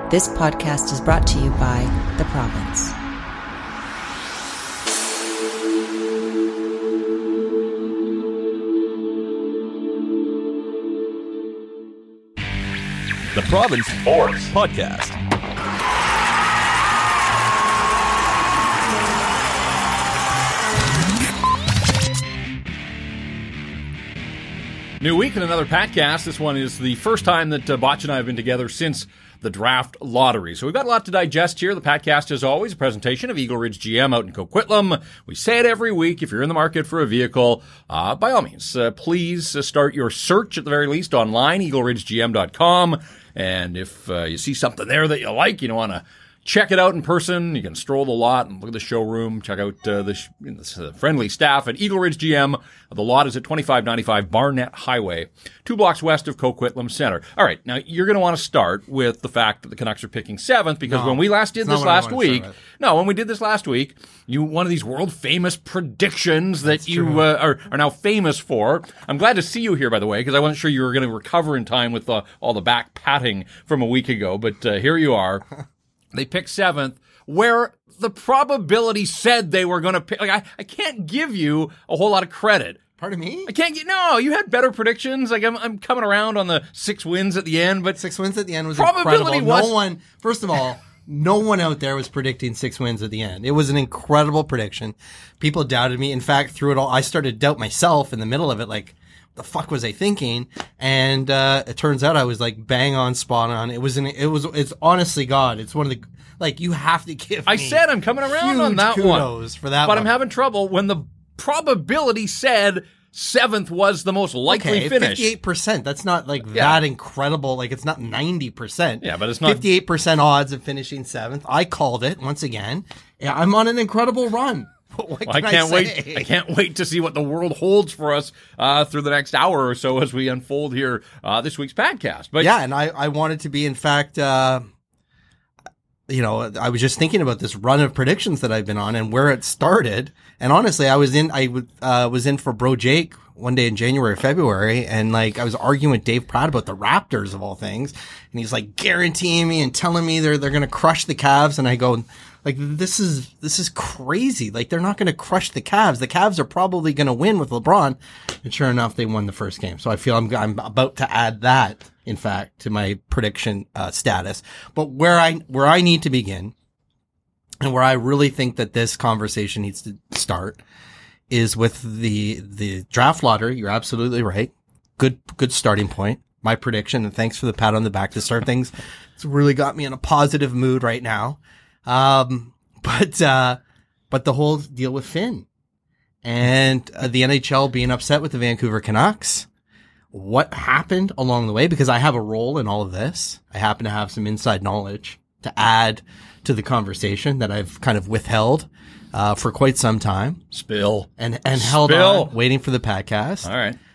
This podcast is brought to you by The Province. The Province Sports Podcast. New week and another Patcast. This one is the first time that Botch and I have been together since the draft lottery. So we've got a lot to digest here. The Patcast, as always, a presentation of Eagle Ridge GM out in Coquitlam. We say it every week. If you're in the market for a vehicle, by all means, please start your search at the very least online, eagleridgegm.com. And if you see something there that you like, you don't want to check it out in person, you can stroll the lot and look at the showroom. Check out the friendly staff at Eagle Ridge GM. The lot is at 2595 Barnett Highway, 2 blocks west of Coquitlam Center. All right, now you're going to want to start with the fact that the Canucks are picking 7th because when we last did this last week, when we did this last week, one of these world famous predictions that you are now famous for. I'm glad to see you here, by the way, because I wasn't sure you were going to recover in time with all the back patting from a week ago, but here you are. They picked 7th, where the probability said they were going to pick. Like, I can't give you a whole lot of credit. Pardon me? I can't get. No, you had better predictions. Like I'm coming around on the 6 wins at the end, but 6 wins at the end was probability incredible. First of all, no one out there was predicting 6 wins at the end. It was an incredible prediction. People doubted me. In fact, through it all, I started to doubt myself in the middle of it. Like, the fuck was I thinking? And it turns out I was like bang on, spot on. It's honestly, God, it's one of the, like, you have to give I said I'm coming around on that kudos one. For that but one. I'm having trouble when the probability said 7th was the most likely finish. 58%. That's not like that incredible. Like, it's not 90%. Yeah, but it's not 58% odds of finishing 7th. I called it once again. Yeah, I'm on an incredible run. I can't wait. I can't wait to see what the world holds for us through the next hour or so as we unfold here this week's podcast. But yeah, and I wanted to be, in fact, I was just thinking about this run of predictions that I've been on and where it started. And honestly, I was in for Bro Jake one day in January or February, and like I was arguing with Dave Pratt about the Raptors of all things, and he's like guaranteeing me and telling me they're going to crush the Cavs, and I go, like, this is crazy. Like, they're not going to crush the Cavs. The Cavs are probably going to win with LeBron. And sure enough, they won the first game. So I feel I'm about to add that, in fact, to my prediction status. But where I need to begin, and where I really think that this conversation needs to start, is with the draft lottery. You're absolutely right. Good starting point. My prediction, and thanks for the pat on the back to start things. It's really got me in a positive mood right now. But the whole deal with Finn and the NHL being upset with the Vancouver Canucks, what happened along the way? Because I have a role in all of this. I happen to have some inside knowledge to add to the conversation that I've kind of withheld, for quite some time. Spill. And held on, waiting for the podcast. All right.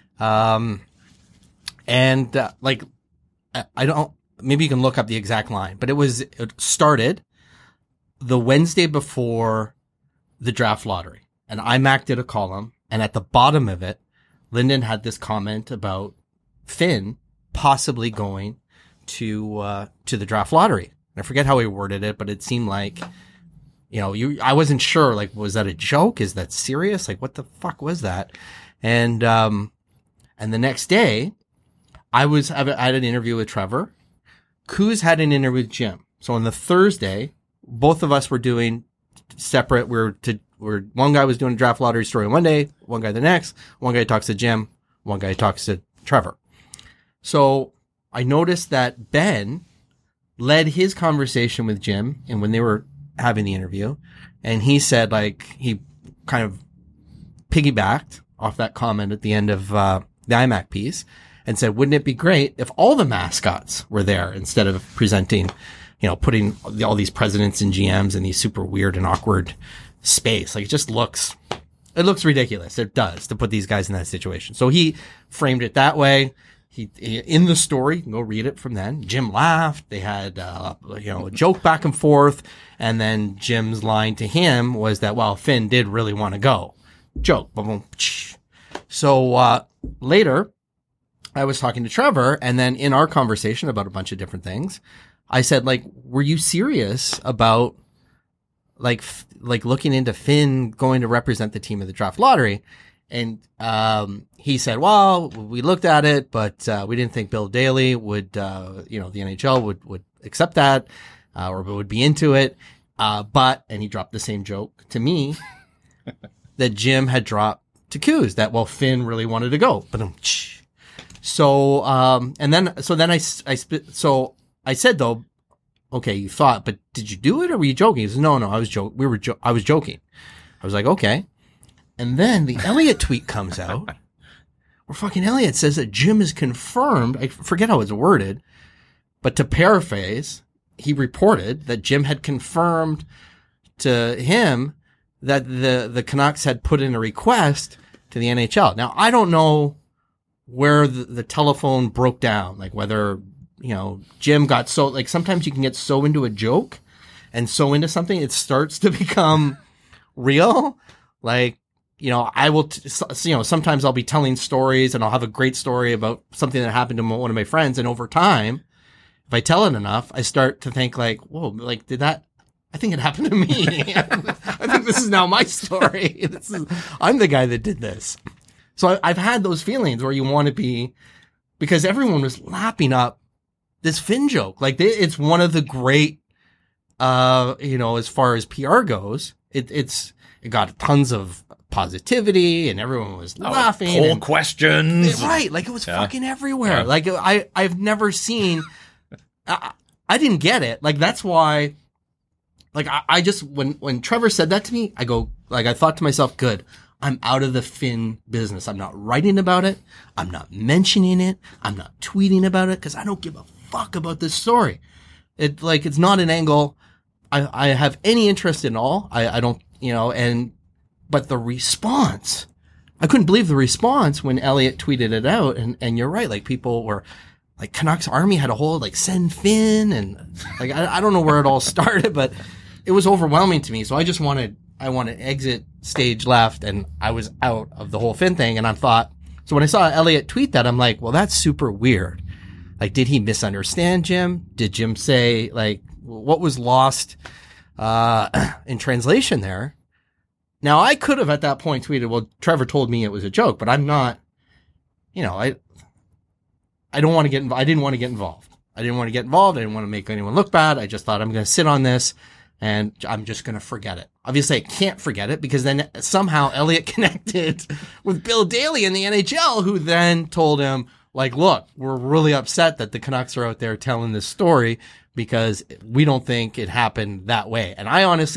Maybe you can look up the exact line, but it started the Wednesday before the draft lottery, and IMAC did a column, and at the bottom of it, Lyndon had this comment about Finn possibly going to the draft lottery. I forget how he worded it, but it seemed like, I wasn't sure, like, was that a joke? Is that serious? Like, what the fuck was that? And the next day, I had an interview with Trevor. Coos had an interview with Jim. So on the Thursday, both of us were doing separate. One guy was doing a draft lottery story one day, one guy the next. One guy talks to Jim, one guy talks to Trevor. So I noticed that Ben led his conversation with Jim, and when they were having the interview, and he said, like, he kind of piggybacked off that comment at the end of the IMAC piece and said, wouldn't it be great if all the mascots were there instead of presenting, putting all these presidents and GMs in these super weird and awkward space. Like, it looks ridiculous. It does, to put these guys in that situation. So he framed it that way. He in the story, you can go read it from then. Jim laughed. They had, a joke back and forth. And then Jim's line to him was that, well, Finn did really want to go. Joke. Boom, boom. So, later, I was talking to Trevor, and then in our conversation about a bunch of different things, I said, like, were you serious about like looking into Finn going to represent the team at the draft lottery? And he said, well, we looked at it, but we didn't think Bill Daly would, the NHL would accept that or would be into it. And he dropped the same joke to me that Jim had dropped to Coos, that, well, Finn really wanted to go. So I said, though, okay, you thought, but did you do it or were you joking? He says, no, I was joking. I was joking. I was like, okay. And then the Elliott tweet comes out where fucking Elliott says that Jim is confirmed. I forget how it's worded, but to paraphrase, he reported that Jim had confirmed to him that the Canucks had put in a request to the NHL. Now, I don't know where the telephone broke down, like whether, Jim got so, like, sometimes you can get so into a joke and so into something, it starts to become real. Like, I will, sometimes I'll be telling stories and I'll have a great story about something that happened to one of my friends. And over time, if I tell it enough, I start to think like, whoa, like, I think it happened to me. I think this is now my story. I'm the guy that did this. So I've had those feelings where you want to be, because everyone was lapping up this Finn joke. Like, it's one of the great, as far as PR goes, it got tons of positivity and everyone was laughing. Poll questions. Right. Like, it was fucking everywhere. Yeah. Like, I've never seen, I didn't get it. Like, that's why, like, I just, when Trevor said that to me, I thought to myself, good, I'm out of the Finn business. I'm not writing about it. I'm not mentioning it. I'm not tweeting about it because I don't give a fuck about this story. It's not an angle I have any interest in all. I don't, but the response, I couldn't believe the response when Elliott tweeted it out. And you're right. Like, people were like, Canucks Army had a whole, like, send Finn. And like, I don't know where it all started, but it was overwhelming to me. So I wanted to exit stage left, and I was out of the whole Finn thing. And I thought, so when I saw Elliott tweet that, I'm like, well, that's super weird. Like, did he misunderstand Jim? Did Jim say, like, what was lost, in translation there? Now, I could have at that point tweeted, well, Trevor told me it was a joke, but I'm not, I don't want to get involved. I didn't want to get involved. I didn't want to make anyone look bad. I just thought, I'm going to sit on this and I'm just going to forget it. Obviously, I can't forget it because then somehow Elliott connected with Bill Daly in the NHL, who then told him, like, look, we're really upset that the Canucks are out there telling this story because we don't think it happened that way. And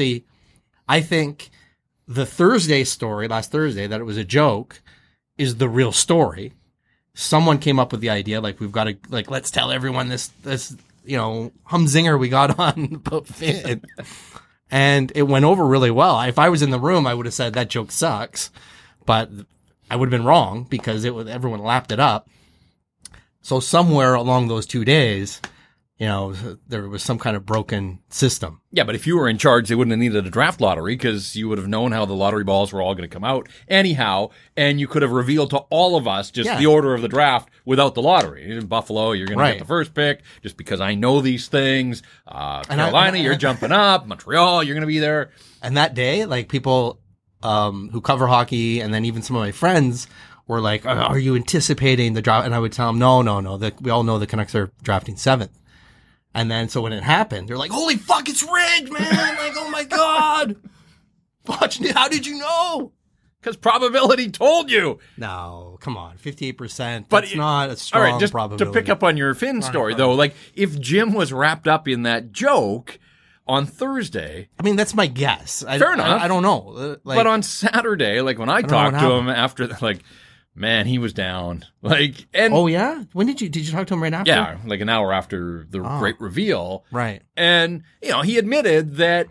I think the Thursday story, last Thursday, that it was a joke is the real story. Someone came up with the idea, like, we've got to, like, let's tell everyone this, humzinger we got on about Finn. And it went over really well. If I was in the room, I would have said that joke sucks, but I would have been wrong because everyone lapped it up. So somewhere along those 2 days, there was some kind of broken system. Yeah, but if you were in charge, they wouldn't have needed a draft lottery because you would have known how the lottery balls were all going to come out anyhow, and you could have revealed to all of us just the order of the draft without the lottery. In Buffalo, you're going to get the first pick just because I know these things. Carolina, you're jumping up. Montreal, you're going to be there. And that day, like, people who cover hockey, and then even some of my friends were like, are you anticipating the draft? And I would tell them, no. We all know the Canucks are drafting 7th. And then, so when it happened, they're like, holy fuck, it's rigged, man. Like, oh my God. How did you know? Because probability told you. No, come on. 58%. That's not a strong all right, just probability. To pick up on your Finn story, though, like, if Jim was wrapped up in that joke on Thursday. I mean, that's my guess. Fair enough. I don't know. But on Saturday, like, when I talked to him after, like, man, he was down. Like, and oh yeah, when did you talk to him right after? Yeah, like an hour after the great reveal. Right. And he admitted that,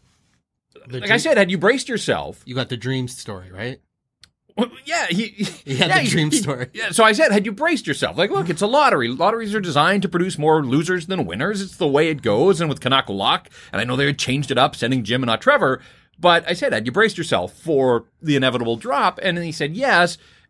I said, had you braced yourself, you got the dream story, right? Well, yeah, he had the dream story. Yeah, so I said, had you braced yourself? Like, look, it's a lottery. Lotteries are designed to produce more losers than winners. It's the way it goes. And with Canuck luck, and I know they had changed it up, sending Jim and not Trevor. But I said, had you braced yourself for the inevitable drop? And then he said, yes.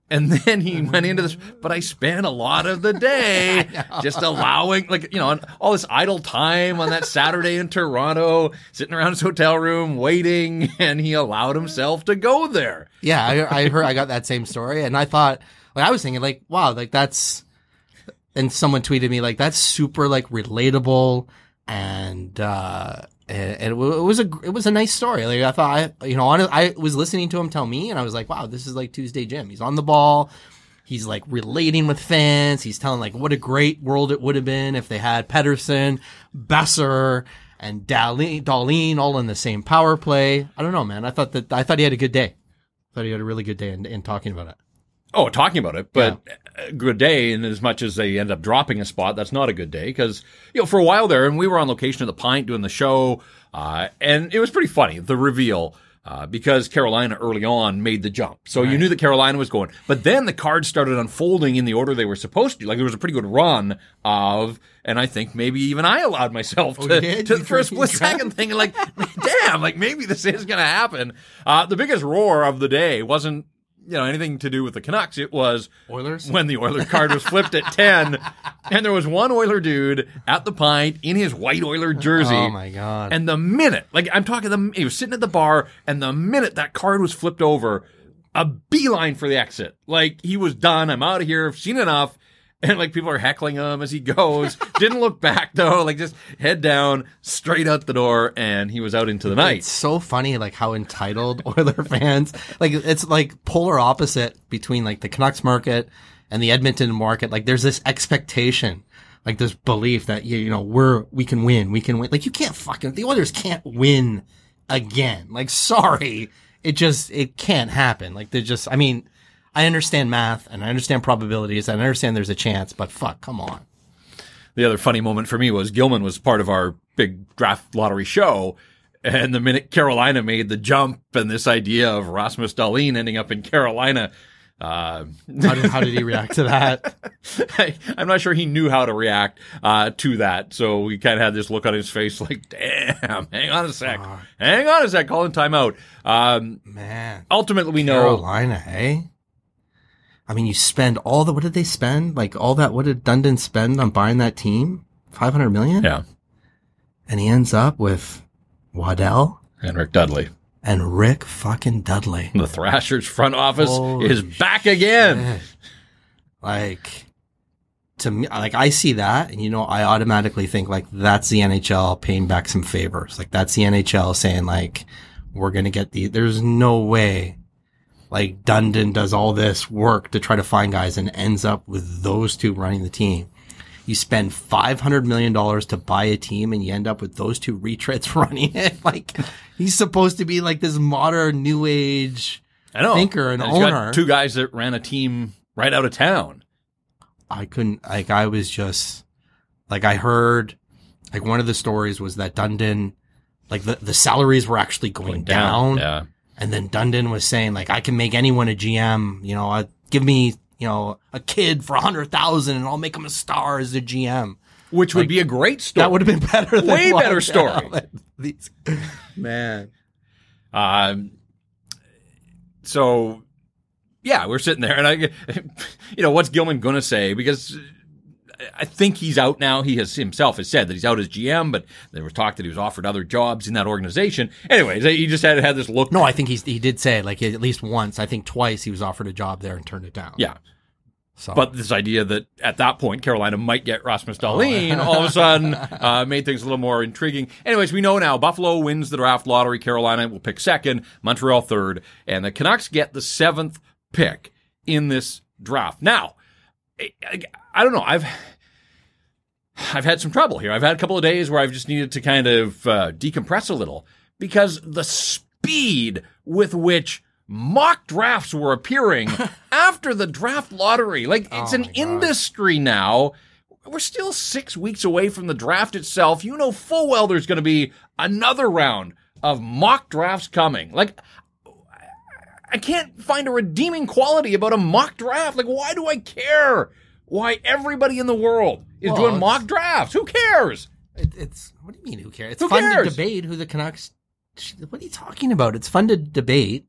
And then he went into this, but I spent a lot of the day just allowing, all this idle time on that Saturday in Toronto, sitting around his hotel room, waiting, and he allowed himself to go there. Yeah, I heard, I got that same story, and I thought, I was thinking, wow, that's, and someone tweeted me, that's super, relatable, and it was a nice story. I thought, I was listening to him tell me, and I was like, wow, this is Tuesday Jim. He's on the ball. He's relating with fans. He's telling what a great world it would have been if they had Pettersson, Besser, and Dahlin all in the same power play. I don't know, man. I thought he had a good day. I thought he had a really good day in talking about it. Oh, talking about it, but a good day in as much as they end up dropping a spot, that's not a good day because, for a while there, and we were on location at the Pint doing the show, and it was pretty funny, the reveal, because Carolina early on made the jump. So you knew that Carolina was going. But then the cards started unfolding in the order they were supposed to. There was a pretty good run of, and I think maybe even I allowed myself to for a split second thinking damn, maybe this is going to happen. The biggest roar of the day wasn't, anything to do with the Canucks. It was Oilers when the Oiler card was flipped at 10, and there was one Oiler dude at the Pint in his white Oiler jersey. Oh my God. And the minute, I'm talking, he was sitting at the bar, and the minute that card was flipped over, a beeline for the exit. He was done. I'm out of here. I've seen enough. And people are heckling him as he goes. Didn't look back though. Just head down, straight out the door, and he was out into the night. It's so funny, how entitled Oiler fans. It's polar opposite between the Canucks market and the Edmonton market. There's this expectation, this belief that we can win. You can't the Oilers can't win again. Sorry, it can't happen. I understand math and I understand probabilities and I understand there's a chance, but fuck, come on. The other funny moment for me was Gilman was part of our big draft lottery show. And the minute Carolina made the jump and this idea of Rasmus Dahlin ending up in Carolina, how did he react to that? I'm not sure he knew how to react to that. So we kind of had this look on his face damn, hang on a sec. Calling timeout. Man. Ultimately, we know. Carolina, hey? You spend what did they spend? All that, what did Dundon spend on buying that team? $500 million? Yeah. And he ends up with Waddell. And Rick Dudley. And Rick fucking Dudley. The Thrashers front office is back again. To me, I see that and I automatically think that's the NHL paying back some favors. That's the NHL saying we're going to get there's no way. Dundon does all this work to try to find guys and ends up with those two running the team. You spend $500 million to buy a team and you end up with those two retreads running it. He's supposed to be this modern new age thinker and owner. Got two guys that ran a team right out of town. I couldn't, I was just, I heard, one of the stories was that Dundon, the salaries were actually going down. Yeah. And then Dundon was saying, I can make anyone a GM, give me, a kid for $100,000 and I'll make him a star as a GM. Which would be a great story. That would have been better than way better story. Man. So, yeah, we're sitting there and what's Gilman going to say? Because I think he's out now. He himself has said that he's out as GM, but there was talk that he was offered other jobs in that organization. Anyways, he just had this look. No, I think he did say at least once. I think twice he was offered a job there and turned it down. Yeah. So. But this idea that at that point Carolina might get Rasmus Dahlin all of a sudden made things a little more intriguing. Anyways, we know now Buffalo wins the draft lottery. Carolina will pick second, Montreal third, and the Canucks get the 7th pick in this draft. Now, I don't know. I've had some trouble here. I've had a couple of days where I've just needed to kind of decompress a little because the speed with which mock drafts were appearing after the draft lottery, it's an industry now. We're still 6 weeks away from the draft itself. You know full well there's going to be another round of mock drafts coming. I can't find a redeeming quality about a mock draft. Why do I care? Why everybody in the world is doing mock drafts? Who cares? It's what do you mean? Who cares? It's fun to debate who the Canucks. What are you talking about? It's fun to debate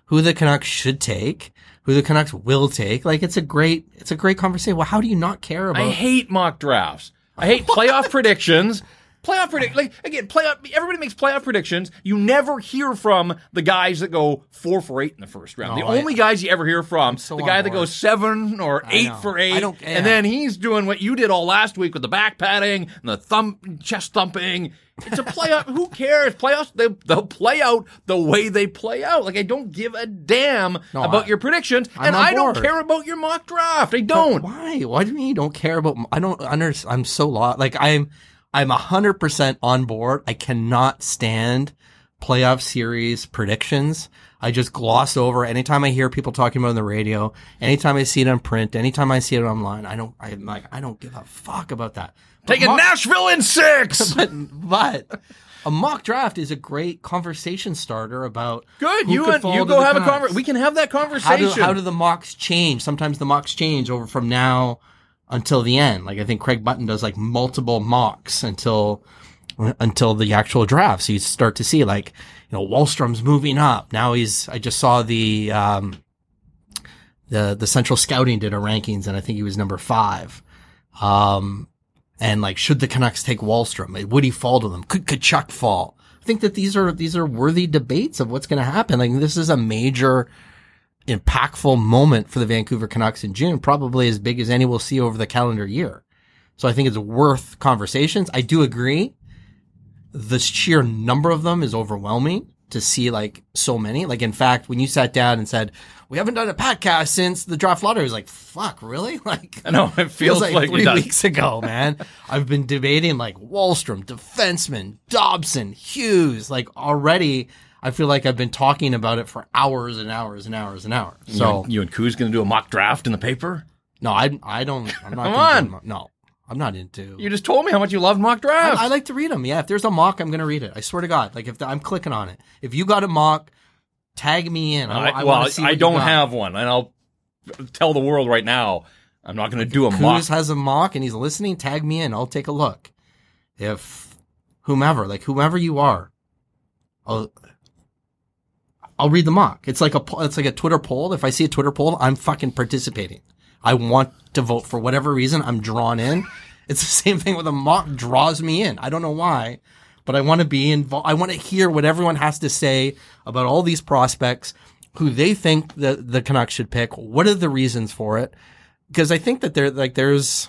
who the Canucks should take, who the Canucks will take. Like, it's a great conversation. Well, how do you not care about? I hate mock drafts. I hate playoff predictions. Everybody makes playoff predictions. You never hear from the guys that go 4 for 8 in the first round. The only guys you ever hear from, the guy that goes 7 or 8 for 8. And then he's doing what you did all last week with the back padding and the chest thumping. It's a playoff. Who cares? Playoffs, they'll play out the way they play out. Like, I don't give a damn about your predictions. And I don't care about your mock draft. I don't. But why? Why do you mean you don't care about, I don't understand. I'm so lost. Like, I'm 100% on board. I cannot stand playoff series predictions. I just gloss over anytime I hear people talking about it on the radio, anytime I see it on print, anytime I see it online. I don't give a fuck about that. Taking Nashville in 6! But a mock draft is a great conversation starter about Good. You go have a conversation. We can have that conversation. How do the mocks change? Sometimes the mocks change over from now until the end. Like, I think Craig Button does like multiple mocks until the actual draft. So you start to see, like, you know, Wahlstrom's moving up. Now I just saw the Central Scouting did a rankings, and I think he was number 5. And like, should the Canucks take Wahlstrom? Would he fall to them? Could Tkachuk fall? I think that these are worthy debates of what's going to happen. Like, this is a major, impactful moment for the Vancouver Canucks in June, probably as big as any we'll see over the calendar year. So I think it's worth conversations. I do agree. The sheer number of them is overwhelming to see, like, so many. Like, in fact, when you sat down and said, we haven't done a podcast since the draft lottery, I was like, fuck, really? Like, I know, it feels like 3 weeks ago, man. I've been debating, like, Wahlstrom, defenseman, Dobson, Hughes. Like, already, I feel like I've been talking about it for hours and hours and hours and hours. So you and Koo's going to do a mock draft in the paper? No, I don't. I'm not. Come on. No, I'm not into. You just told me how much you love mock drafts. I like to read them. Yeah, if there's a mock, I'm going to read it. I swear to God. Like, I'm clicking on it. If you got a mock, tag me in. I want to see what I don't you got. have one, and I'll tell the world right now, I'm not going to do a mock. Kuz has a mock and he's listening. Tag me in. I'll take a look. If whomever you are, I'll read the mock. It's like a Twitter poll. If I see a Twitter poll, I'm fucking participating. I want to vote for whatever reason. I'm drawn in. It's the same thing with a mock draws me in. I don't know why, but I want to be involved. I want to hear what everyone has to say about all these prospects, who they think the Canucks should pick. What are the reasons for it? Because I think that there's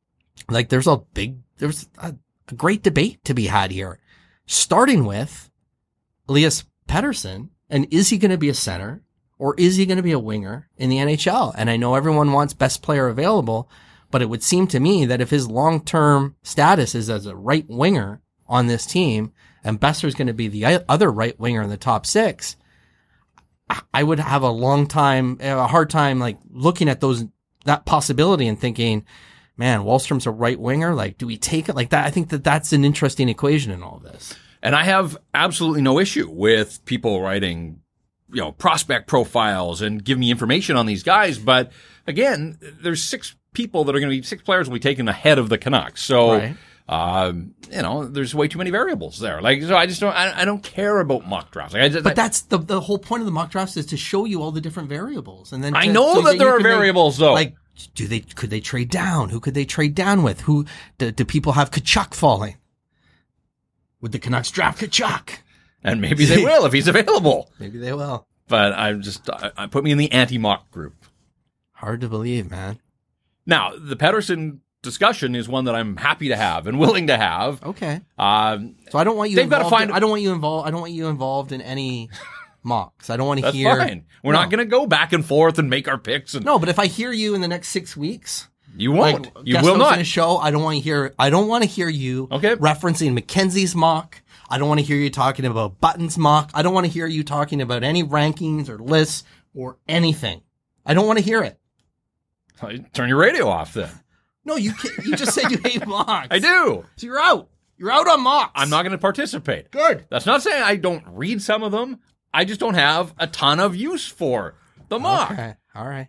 a great debate to be had here, starting with Elias Pettersson. And is he going to be a center, or is he going to be a winger in the NHL? And I know everyone wants best player available, but it would seem to me that if his long-term status is as a right winger on this team, and Besser's going to be the other right winger in the top 6, I would have a hard time, like, looking at that possibility and thinking, man, Wahlstrom's a right winger. Like, do we take it like that? I think that that's an interesting equation in all this. And I have absolutely no issue with people writing, you know, prospect profiles and give me information on these guys. But again, there's 6 players will be taken ahead of the Canucks. So, right. You know, there's way too many variables there. Like, so I don't care about mock drafts. But that's the whole point of the mock drafts, is to show you all the different variables. And then I know that there are variables, though. Like, could they trade down? Who could they trade down with? Who do people have Tkachuk falling? Would the Canucks draft Tkachuk? And maybe they will if he's available. Maybe they will. But I put me in the anti-mock group. Hard to believe, man. Now, the Pettersson discussion is one that I'm happy to have and willing to have. Okay. So I don't want you. I don't want you involved. I don't want you involved in any mocks. I don't want to hear. That's fine. We're not going to go back and forth and make our picks. No, but if I hear you in the next 6 weeks. You won't. Like, you will not. In a show, I don't want to hear you referencing Mackenzie's mock. I don't want to hear you talking about Button's mock. I don't want to hear you talking about any rankings or lists or anything. I don't want to hear it. Turn your radio off then. No, you can't. You just said you hate mocks. I do. So you're out. You're out on mocks. I'm not going to participate. Good. That's not saying I don't read some of them. I just don't have a ton of use for the mock. Okay. All right.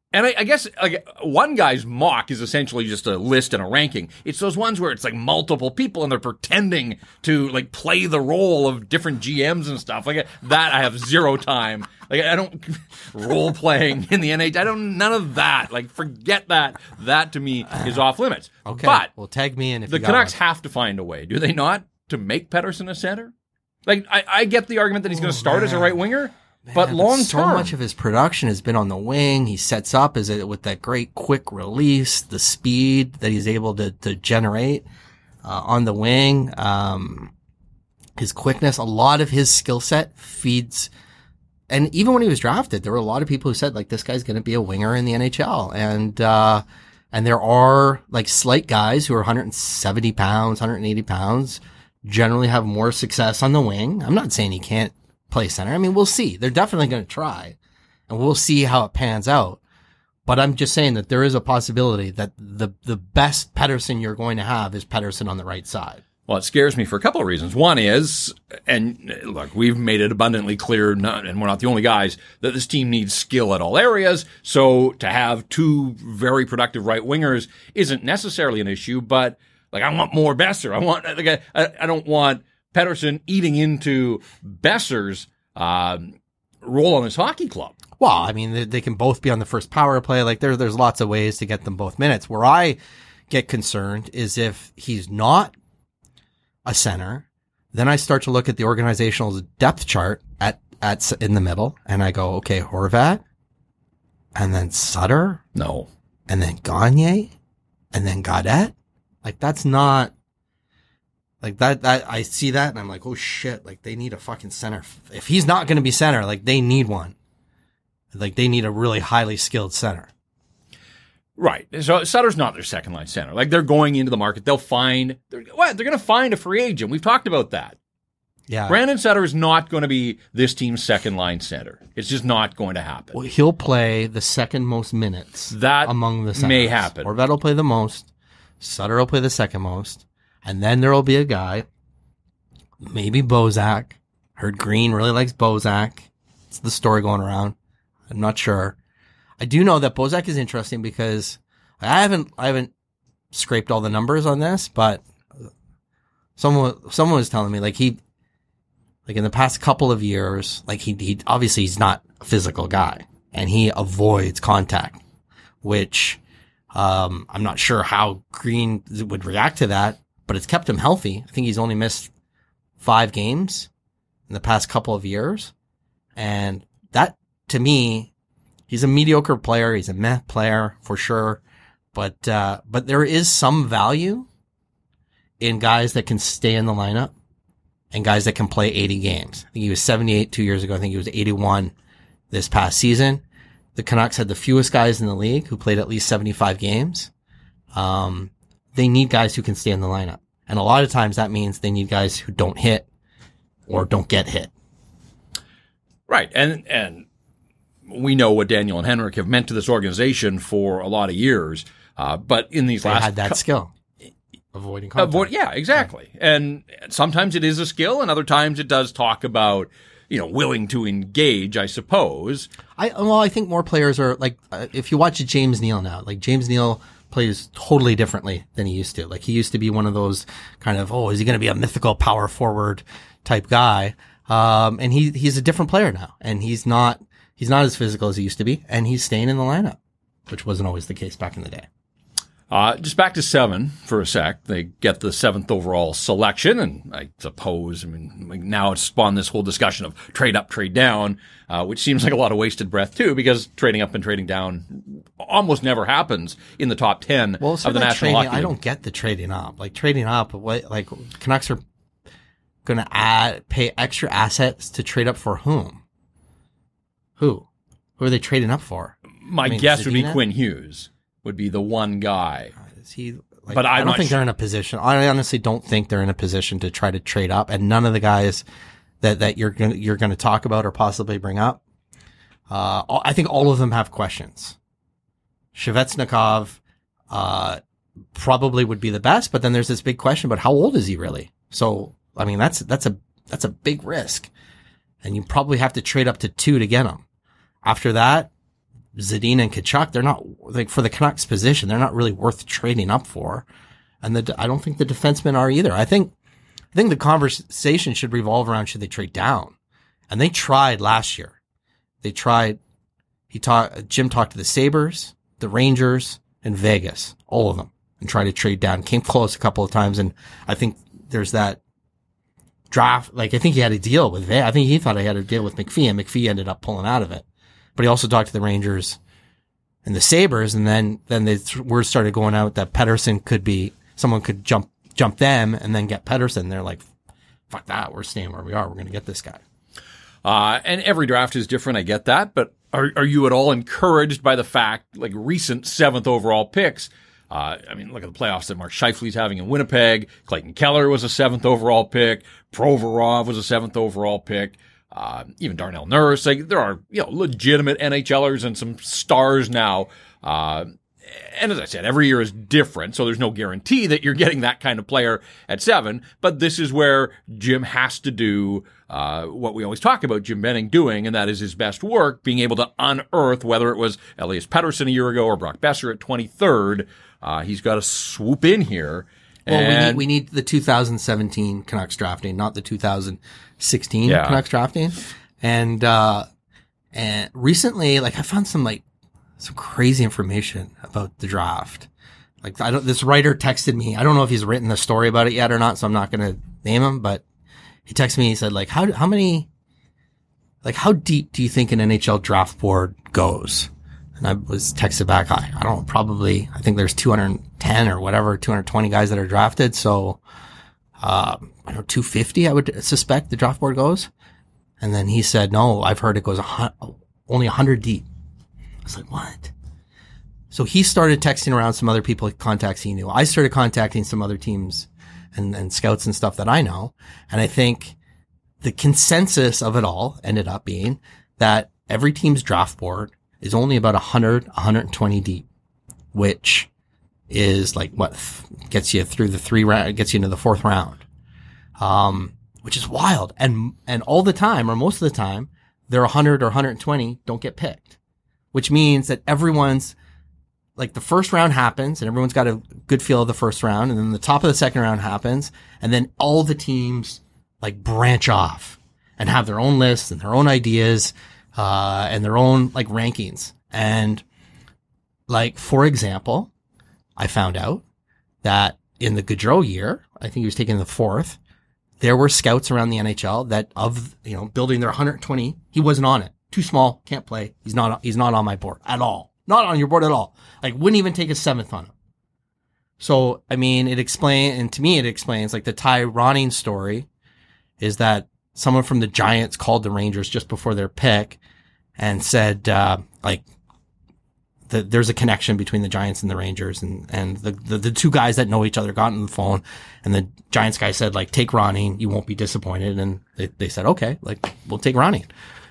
And I guess like one guy's mock is essentially just a list and a ranking. It's those ones where it's like multiple people and they're pretending to like play the role of different GMs and stuff. Like that I have zero time. Like I don't role playing in the NHL. None of that. Like forget that. That to me is off limits. Okay. But well, tag me in if the you got Canucks one. have to find a way, do they not, to make Pettersson a center? Like I get the argument that he's going to start as a right winger. But long so term, much of his production has been on the wing. He sets up with that great quick release, the speed that he's able to generate on the wing. His quickness, a lot of his skill set feeds. And even when he was drafted, there were a lot of people who said like this guy's going to be a winger in the NHL. And there are like slight guys who are 170 pounds, 180 pounds, generally have more success on the wing. I'm not saying he can't play center. I mean, we'll see. They're definitely going to try, and we'll see how it pans out. But I'm just saying that there is a possibility that the best Pettersson you're going to have is Pettersson on the right side. Well, it scares me for a couple of reasons. One is, and look, we've made it abundantly clear, and we're not the only guys, that this team needs skill at all areas. So to have two very productive right wingers isn't necessarily an issue, but like I want more Besser. I don't want Pettersson eating into Besser's role on his hockey club. Well, I mean, they can both be on the first power play. Like there's lots of ways to get them both minutes. Where I get concerned is if he's not a center, then I start to look at the organizational depth chart at in the middle, and I go, okay, Horvat, and then Sutter, no, and then Gagne, and then Gaudette. Like that's not. Like that, I see that and I'm like, oh shit, like they need a fucking center. If he's not going to be center, like they need one. Like they need a really highly skilled center. Right. So Sutter's not their second line center. Like they're going into the market. They're going to find a free agent. We've talked about that. Yeah. Brandon Sutter is not going to be this team's second line center. It's just not going to happen. Well, he'll play the second most minutes among the centers. May happen. Horvat will play the most. Sutter will play the second most. And then there will be a guy, maybe Bozak. Heard Green really likes Bozak. It's the story going around. I'm not sure. I do know that Bozak is interesting because I haven't scraped all the numbers on this, but someone was telling me like in the past couple of years, like he obviously he's not a physical guy and he avoids contact, which I'm not sure how Green would react to that. But it's kept him healthy. I think he's only missed 5 games in the past couple of years. And that, to me, he's a mediocre player. He's a meh player for sure. But there is some value in guys that can stay in the lineup and guys that can play 80 games. I think he was 78 2 years ago. I think he was 81 this past season. The Canucks had the fewest guys in the league who played at least 75 games. They need guys who can stay in the lineup. And a lot of times that means they need guys who don't hit or don't get hit. Right. And we know what Daniel and Henrik have meant to this organization for a lot of years. But in these they had that skill. Avoiding contact. Yeah, exactly. Right. And sometimes it is a skill and other times it does talk about, willing to engage, I suppose. I think more players are like, if you watch James Neal now, like James Neal plays totally differently than he used to. Like he used to be one of those kind of, is he going to be a mythical power forward type guy? And he's a different player now and he's not as physical as he used to be and he's staying in the lineup, which wasn't always the case back in the day. Just back to 7 for a sec. They get the 7th overall selection, and I suppose, now it's spawned this whole discussion of trade up, trade down, which seems like a lot of wasted breath too, because trading up and trading down almost never happens in the top 10 of the National Hockey League. I don't get the trading up. Like trading up, Canucks are going to pay extra assets to trade up for whom? Who are they trading up for? My guess would be Quinn Hughes. Would be the one guy. Is he? But I don't think they're in a position. I honestly don't think they're in a position to try to trade up. And none of the guys that you're going to talk about or possibly bring up, I think all of them have questions. Shvetsnikov probably would be the best, but then there's this big question about how old is he really? So that's a big risk, and you probably have to trade up to 2 to get him. After that, Zadina and Tkachuk, they're not, like, for the Canucks position, they're not really worth trading up for. And I don't think the defensemen are either. I think the conversation should revolve around, should they trade down? And they tried last year. Jim talked to the Sabres, the Rangers, and Vegas, all of them, and tried to trade down. Came close a couple of times, and I think there's that draft. Like, I think he had a deal with Vegas. I think he thought he had a deal with McPhee, and McPhee ended up pulling out of it. But he also talked to the Rangers and the Sabres, and then the word started going out that Pettersson someone could jump them and then get Pettersson. They're like, fuck that, we're staying where we are. We're going to get this guy. And every draft is different. I get that. But are you at all encouraged by the fact, like recent 7th overall picks? I mean, look at the playoffs that Mark Scheifele's having in Winnipeg. Clayton Keller was a 7th overall pick. Provorov was a 7th overall pick. Even Darnell Nurse. Like, there are, legitimate NHLers and some stars now. And as I said, every year is different, so there's no guarantee that you're getting that kind of player at 7. But this is where Jim has to do what we always talk about Jim Benning doing, and that is his best work, being able to unearth, whether it was Elias Pettersson a year ago or Brock Besser at 23rd. He's got to swoop in here. Well, we need the 2017 Canucks drafting, not the 2016 Canucks drafting. And recently, like, I found some crazy information about the draft. Like, this writer texted me. I don't know if he's written the story about it yet or not, so I'm not going to name him, but he texted me. He said, like, how deep do you think an NHL draft board goes? And I was texted back, I don't know, I think there's 210 or whatever, 220 guys that are drafted. So, 250, I would suspect the draft board goes. And then he said, no, I've heard it goes only 100 deep. I was like, what? So he started texting around some other people, contacts he knew. I started contacting some other teams and scouts and stuff that I know. And I think the consensus of it all ended up being that every team's draft board is only about 100, 120 deep, which is like what gets you through gets you into the 4th round. Which is wild. And all the time, or most of the time, they're 100 or 120 don't get picked, which means that everyone's, like, the first round happens and everyone's got a good feel of the first round, and then the top of the second round happens, and then all the teams like branch off and have their own lists and their own ideas, and their own like rankings. And like, for example, I found out that in the Gaudreau year, I think he was taking the 4th, there were scouts around the NHL that building their 120, he wasn't on it. Too small, can't play. He's not on my board at all. Not on your board at all. Like, wouldn't even take a 7th on him. So, I mean, to me it explains, like, the Ty Ronning story is that someone from the Giants called the Rangers just before their pick and said, there's a connection between the Giants and the Rangers, and the two guys that know each other got on the phone, and the Giants guy said, like, take Ronning, you won't be disappointed. And they said, okay, like, we'll take Ronning.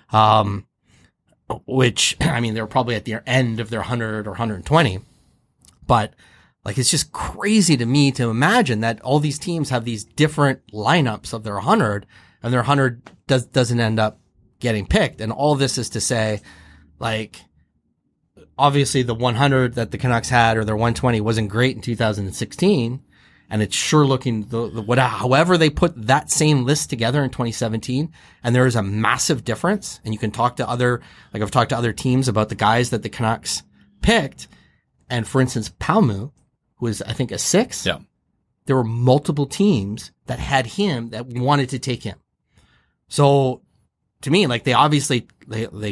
Which, I mean, they were probably at the end of their 100 or 120, but like, it's just crazy to me to imagine that all these teams have these different lineups of their 100, and their 100 doesn't end up getting picked. And all this is to say, like, obviously the 100 that the Canucks had, or their 120, wasn't great in 2016. And it's sure looking however they put that same list together in 2017. And there is a massive difference. And you can talk to I've talked to other teams about the guys that the Canucks picked. And for instance, Palmu, who was, I think, a 6. Yeah. There were multiple teams that had him that wanted to take him. So to me, like, they obviously, and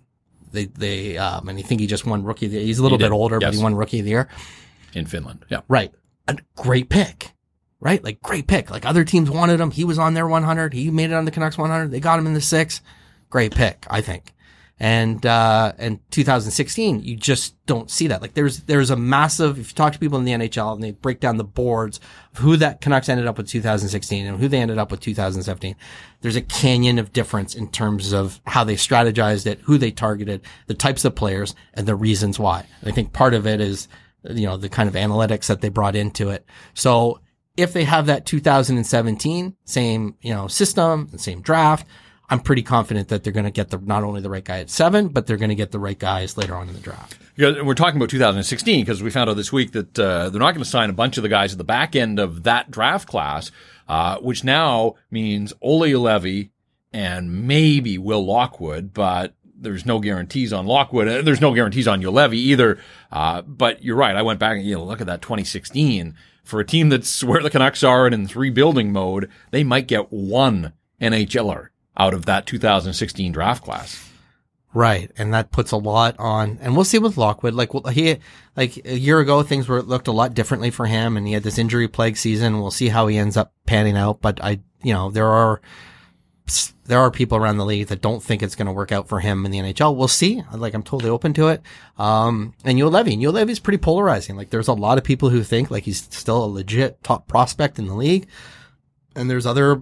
I think he just won Rookie of the Year. He's a little bit older, yes, but he won Rookie of the Year. In Finland. Yeah. Right. A great pick, right? Like, great pick. Like, other teams wanted him. He was on their 100. He made it on the Canucks 100. They got him in the 6. Great pick, I think. And 2016, you just don't see that. Like, there's a massive, if you talk to people in the NHL and they break down the boards of who that Canucks ended up with 2016 and who they ended up with 2017, there's a canyon of difference in terms of how they strategized it, who they targeted, the types of players, and the reasons why. And I think part of it is, the kind of analytics that they brought into it. So if they have that 2017 same, system, the same draft, I'm pretty confident that they're going to get not only the right guy at 7, but they're going to get the right guys later on in the draft. Yeah, we're talking about 2016 because we found out this week that they're not going to sign a bunch of the guys at the back end of that draft class, which now means Ole Levy and maybe Will Lockwood, but there's no guarantees on Lockwood. There's no guarantees on Juolevi either. But you're right. I went back and look at that 2016 for a team that's where the Canucks are and in rebuilding mode. They might get one NHLer out of that 2016 draft class. Right. And that puts a lot on, and we'll see with Lockwood. Like a year ago, things looked a lot differently for him, and he had this injury plagued season. We'll see how he ends up panning out. But there are people around the league that don't think it's going to work out for him in the NHL. We'll see. Like, I'm totally open to it. And Juolevi is pretty polarizing. Like, there's a lot of people who think like he's still a legit top prospect in the league. And there's other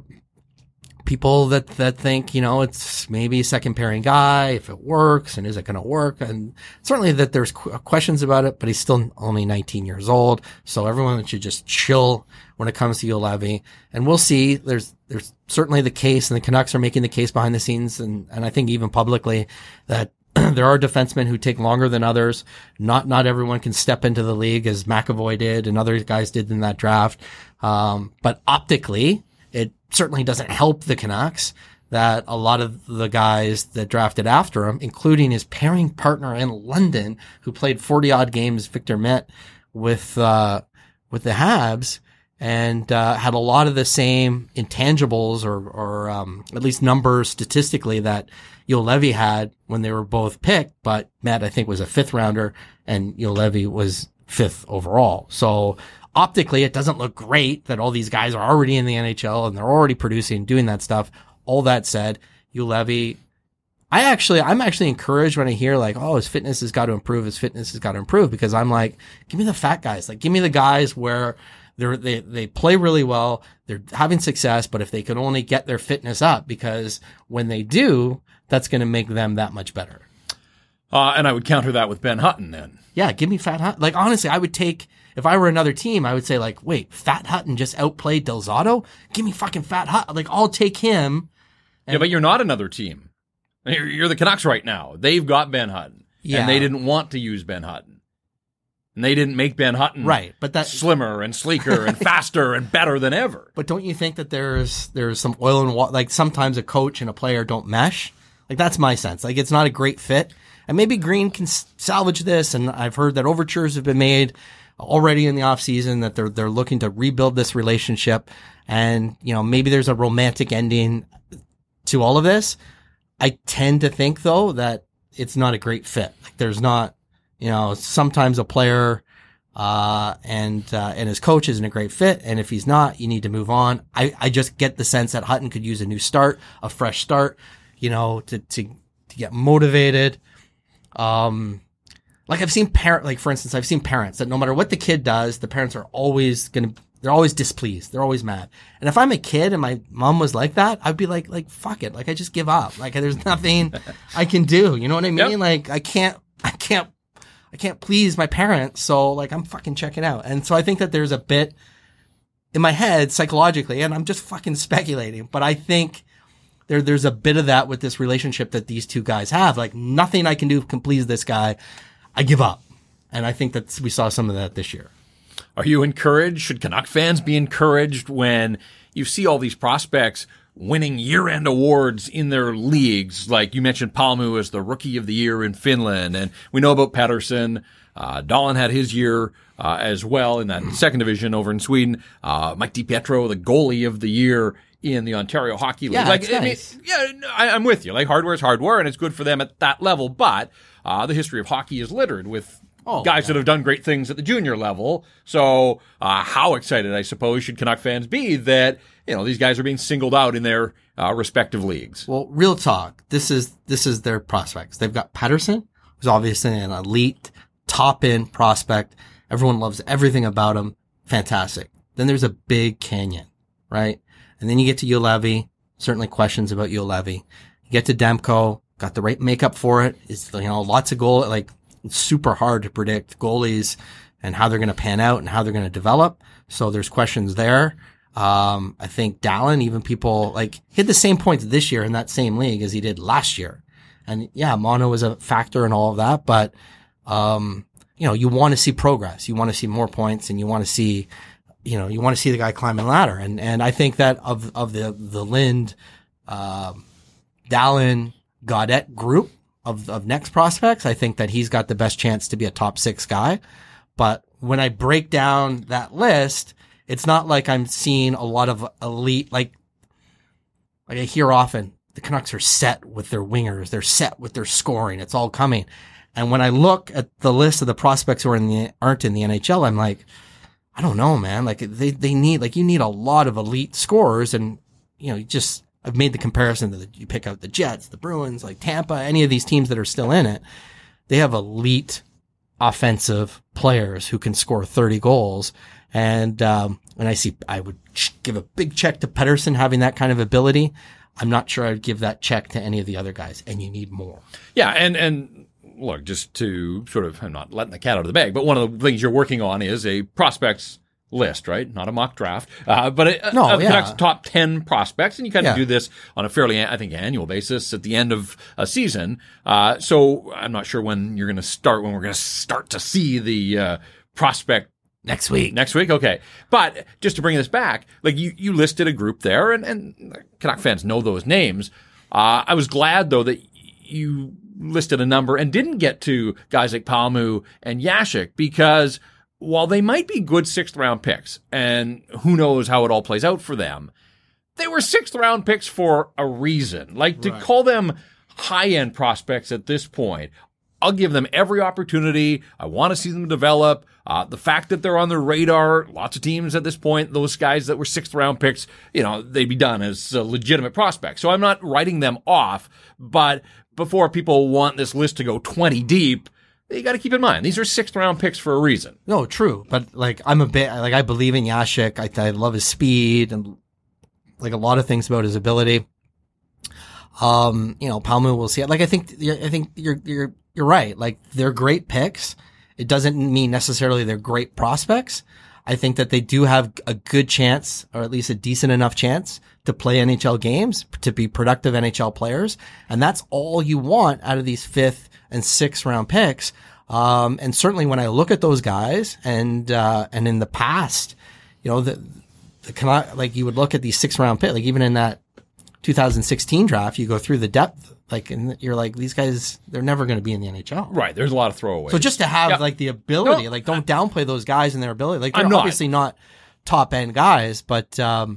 people that think, it's maybe a second pairing guy if it works, and is it going to work? And certainly that there's questions about it, but he's still only 19 years old. So everyone should just chill when it comes to Juolevi. And we'll see. There's certainly the case, and the Canucks are making the case behind the scenes. And I think even publicly that there are defensemen who take longer than others. Not everyone can step into the league as McAvoy did and other guys did in that draft. But optically, it certainly doesn't help the Canucks that a lot of the guys that drafted after him, including his pairing partner in London, who played 40 odd games, Victor Met, with the Habs, and had a lot of the same intangibles or at least numbers statistically that Juolevi had when they were both picked. But Met, I think, was a 5th rounder, and Juolevi was 5th overall. So optically, it doesn't look great that all these guys are already in the NHL and they're already producing, doing that stuff. All that said, Juolevi, I'm actually encouraged when I hear like, oh, his fitness has got to improve, because I'm like, give me the fat guys. Like, give me the guys where they play really well, they're having success, but if they can only get their fitness up, because when they do, that's going to make them that much better. And I would counter that with Ben Hutton then. Yeah, give me Fat Hutton. Like, honestly, I would take, if I were another team, I would say like, wait, Fat Hutton just outplayed Del Zotto? Give me fucking Fat Hutton. Like, I'll take him. Yeah, but you're not another team. You're the Canucks right now. They've got Ben Hutton. Yeah. And they didn't want to use Ben Hutton. And they didn't make Ben Hutton slimmer and sleeker and faster and better than ever. But don't you think that there's some oil and water? Like, sometimes a coach and a player don't mesh? Like, that's my sense. Like, it's not a great fit. And maybe Green can salvage this. And I've heard that overtures have been made already in the offseason that they're looking to rebuild this relationship. And, maybe there's a romantic ending to all of this. I tend to think, though, that it's not a great fit. Like, there's not, sometimes a player and his coach isn't a great fit. And if he's not, you need to move on. I just get the sense that Hutton could use a new start, a fresh start, to get motivated. Like, I've seen for instance, I've seen parents that no matter what the kid does, the parents are always they're always displeased. They're always mad. And if I'm a kid and my mom was like that, I'd be like, fuck it. Like, I just give up. Like, there's nothing I can do. You know what I mean? Yep. Like, I can't please my parents. So like, I'm fucking checking out. And so I think that there's a bit in my head psychologically, and I'm just fucking speculating, but I think there's a bit of that with this relationship that these two guys have. Like, nothing I can do can please this guy. I give up. And I think that we saw some of that this year. Are you encouraged? Should Canuck fans be encouraged when you see all these prospects winning year-end awards in their leagues? Like you mentioned, Palmu as the Rookie of the Year in Finland, and we know about Pettersson. Dahlin had his year as well in that second division over in Sweden. Mike DiPietro, the Goalie of the Year in the Ontario Hockey League. Yeah, like, nice. I'm with you. Like, hardware is hardware, and it's good for them at that level. But the history of hockey is littered with guys that have done great things at the junior level. So how excited, I suppose, should Canuck fans be that these guys are being singled out in their respective leagues? Well, real talk. This is their prospects. They've got Pettersson, who's obviously an elite, top-end prospect. Everyone loves everything about him. Fantastic. Then there's a big canyon, right? And then you get to Juolevi. Certainly questions about Juolevi. You get to Demko. Got the right makeup for it. It's, lots of goal. Like, it's super hard to predict goalies and how they're going to pan out and how they're going to develop. So there's questions there. I think Dallin, even people like hit the same points this year in that same league as he did last year. And yeah, mono is a factor in all of that, but, you want to see progress. You want to see more points and you want to see, you want to see the guy climbing the ladder. And I think that of the Lind, Dallin, Gaudette group of next prospects, I think that he's got the best chance to be a top 6 guy. But when I break down that list, it's not like I'm seeing a lot of elite, like I hear often, the Canucks are set with their wingers. They're set with their scoring. It's all coming. And when I look at the list of the prospects who aren't in the NHL, I'm like, I don't know, man. Like they need, like you need a lot of elite scorers. And, I've made the comparison you pick out the Jets, the Bruins, like Tampa, any of these teams that are still in it. They have elite offensive players who can score 30 goals. And I would give a big check to Pettersson having that kind of ability. I'm not sure I'd give that check to any of the other guys, and you need more. Yeah, and look, just to sort of, I'm not letting the cat out of the bag, but one of the things you're working on is a prospects list, right? Not a mock draft, but Canucks top 10 prospects, and you kind of do this on a fairly, I think, annual basis at the end of a season. So I'm not sure when we're going to start to see the prospect. Next week. Okay. But just to bring this back, like you listed a group there and Canuck fans know those names. I was glad though that you listed a number and didn't get to guys like Palmu and Yashik, because while they might be good 6th round picks and who knows how it all plays out for them, they were 6th round picks for a reason. Like to call them high end prospects at this point, I'll give them every opportunity. I want to see them develop. The fact that they're on the radar, lots of teams at this point, those guys that were 6th round picks, they'd be done as legitimate prospects. So I'm not writing them off, but before people want this list to go 20 deep, you got to keep in mind, these are 6th round picks for a reason. No, true. But I believe in Yashik. I love his speed and like a lot of things about his ability. Palmu, we'll see. Like, I think you're right. Like, they're great picks. It doesn't mean necessarily they're great prospects. I think that they do have a good chance, or at least a decent enough chance, to play NHL games, to be productive NHL players. And that's all you want out of these 5th and 6th round picks. And certainly when I look at those guys and in the past, the like you would look at these 6th round picks, like even in that 2016 draft, you go through the depth, like, and you're like, these guys, they're never going to be in the NHL. Right. There's a lot of throwaways. So just to have like the ability, don't downplay those guys and their ability. Like, they're obviously not top end guys, but I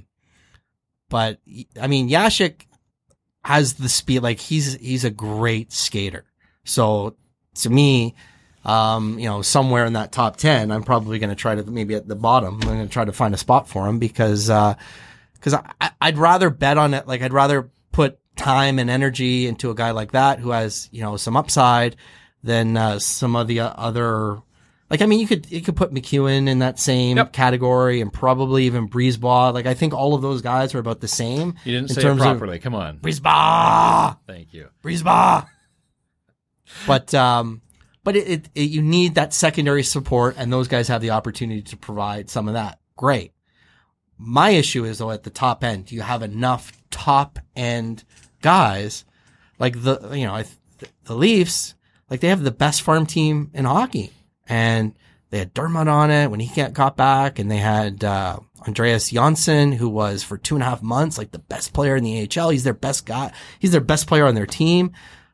mean, Yashik has the speed, like he's a great skater. So to me, somewhere in that top 10, I'm probably going to try to, maybe at the bottom, I'm going to try to find a spot for him because I'd rather bet on it. Like, I'd rather put time and energy into a guy like that who has, some upside than, some of the other, like, I mean, you could put McEwen in that same category and probably even Brisebois. Like, I think all of those guys are about the same. You didn't say it properly. Come on. Brisebois! Thank you. Brisebois! But you need that secondary support, and those guys have the opportunity to provide some of that. Great. My issue is, though, at the top end, do you have enough top end guys like the Leafs? Like, they have the best farm team in hockey, and they had Dermott on it when he got back, and they had Andreas Johnsson, who was for 2.5 months like the best player in the AHL. He's their best guy. He's their best player on their team.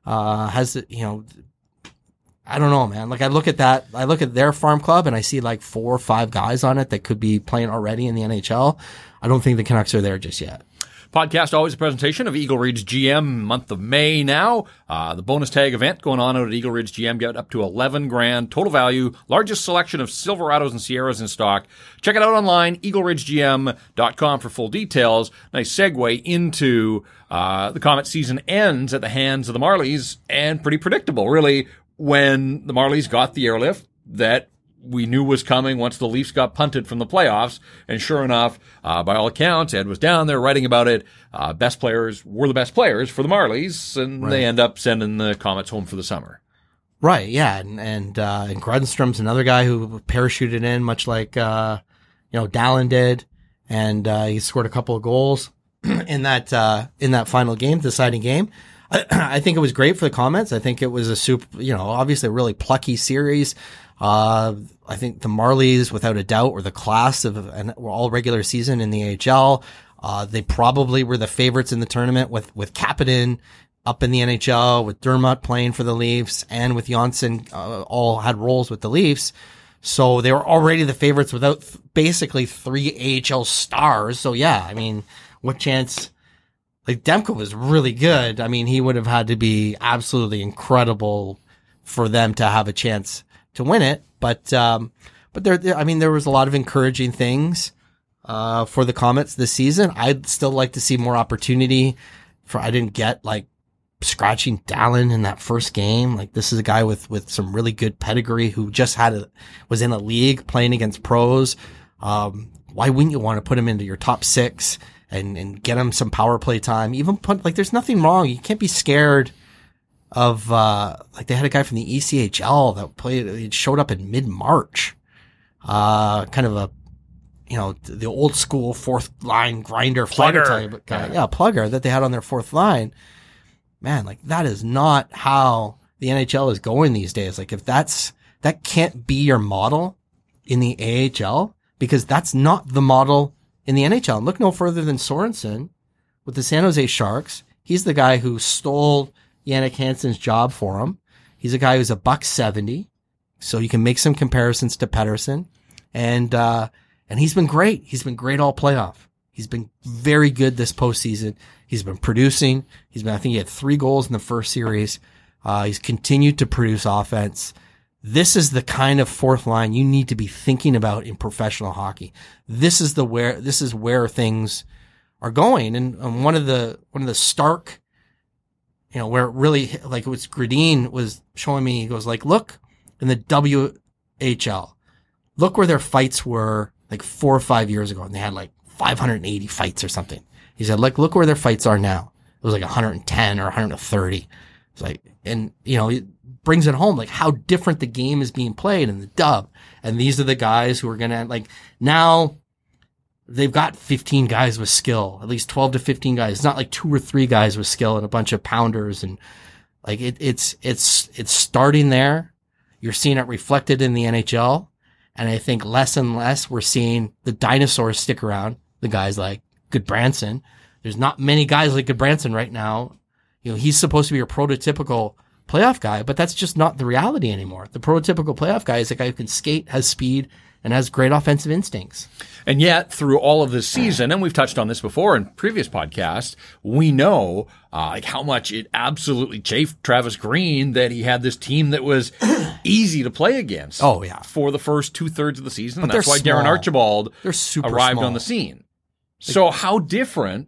I don't know, man. Like, I look at their farm club and I see like 4 or 5 guys on it that could be playing already in the NHL. I don't think the Canucks are there just yet. Podcast, always a presentation of Eagle Ridge GM, month of May now. The bonus tag event going on out at Eagle Ridge GM, get up to $11,000 total value, largest selection of Silverados and Sierras in stock. Check it out online, eagleridgegm.com for full details. Nice segue into the Comet season ends at the hands of the Marlies, and pretty predictable, really, when the Marlies got the airlift that we knew was coming once the Leafs got punted from the playoffs. And sure enough, by all accounts, Ed was down there writing about it. Best players were the best players for the Marlies, and they end up sending the Comets home for the summer. Right, yeah. And Grunstrom's another guy who parachuted in, much like, Dallin did. and he scored a couple of goals in that final game, deciding game. I think it was great for the comments. I think it was a super, obviously a really plucky series. I think the Marlies, without a doubt, were the class of were all regular season in the AHL. They probably were the favorites in the tournament with Kapanen up in the NHL, with Dermott playing for the Leafs, and with Johnsson, all had roles with the Leafs. So they were already the favorites without basically 3 AHL stars. So yeah, I mean, what chance? Like, Demko was really good. I mean, he would have had to be absolutely incredible for them to have a chance to win it. But there was a lot of encouraging things, for the Comets this season. I'd still like to see more opportunity I didn't get like scratching Dallin in that first game. Like, this is a guy with some really good pedigree who just was in a league playing against pros. Why wouldn't you want to put him into your top 6? And get him some power play time. Even there's nothing wrong. You can't be scared of, they had a guy from the ECHL that he showed up in mid-March. Kind of the old school fourth line grinder flagger type guy. Yeah, plugger that they had on their fourth line. Man, like, that is not how the NHL is going these days. Like, if that can't be your model in the AHL, because that's not the model in the NHL. And look no further than Sorensen with the San Jose Sharks. He's the guy who stole Jannik Hansen's job for him. He's a guy who's $170. So you can make some comparisons to Pettersson. And he's been great. He's been great all playoff. He's been very good this postseason. He's been producing. I think he had 3 goals in the first series. He's continued to produce offense. This is the kind of fourth line you need to be thinking about in professional hockey. This is where things are going. And one of the stark, where it really, like, it was Gradin was showing me, he goes like, look in the WHL, look where their fights were like 4 or 5 years ago. And they had like 580 fights or something. He said, like, look where their fights are now. It was like 110 or 130. It's like, and it brings it home, like, how different the game is being played in the dub. And these are the guys who are going to, like, now they've got 15 guys with skill, at least 12 to 15 guys. It's not like 2 or 3 guys with skill and a bunch of pounders. And like, it's starting there. You're seeing it reflected in the NHL. And I think less and less we're seeing the dinosaurs stick around, the guys like Goodbranson. There's not many guys like Goodbranson right now. He's supposed to be your prototypical playoff guy, but that's just not the reality anymore. The prototypical playoff guy is a guy who can skate, has speed, and has great offensive instincts. And yet, through all of this season, and we've touched on this before in previous podcasts, we know how much it absolutely chafed Travis Green that he had this team that was easy to play against. Oh, yeah. For the first 2/3 of the season. But and that's why small. Darren Archibald arrived small. on the scene. So how different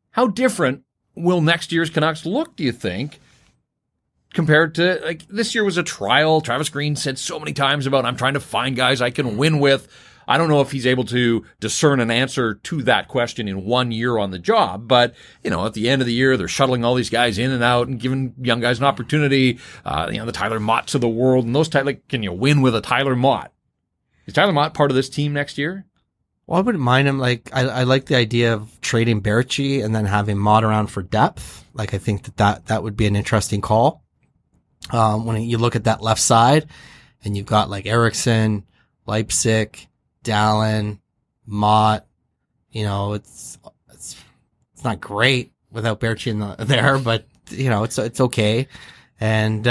will next year's Canucks look, do you think, compared to, like, this year was a trial. Travis Green said so many times about, I'm trying to find guys I can win with. I don't know if he's able to discern an answer to that question in 1 year on the job, but, at the end of the year, they're shuttling all these guys in and out and giving young guys an opportunity. The Tyler Motts of the world and those type, like, can you win with a Tyler Mott? Is Tyler Mott part of this team next year? Well, I wouldn't mind him. Like, I like the idea of trading Berchi and then having Mott around for depth. Like, I think that would be an interesting call. When you look at that left side and you've got like Eriksson, Leipzig, Dallin, Mott, it's not great without Berchi there, but it's okay. And,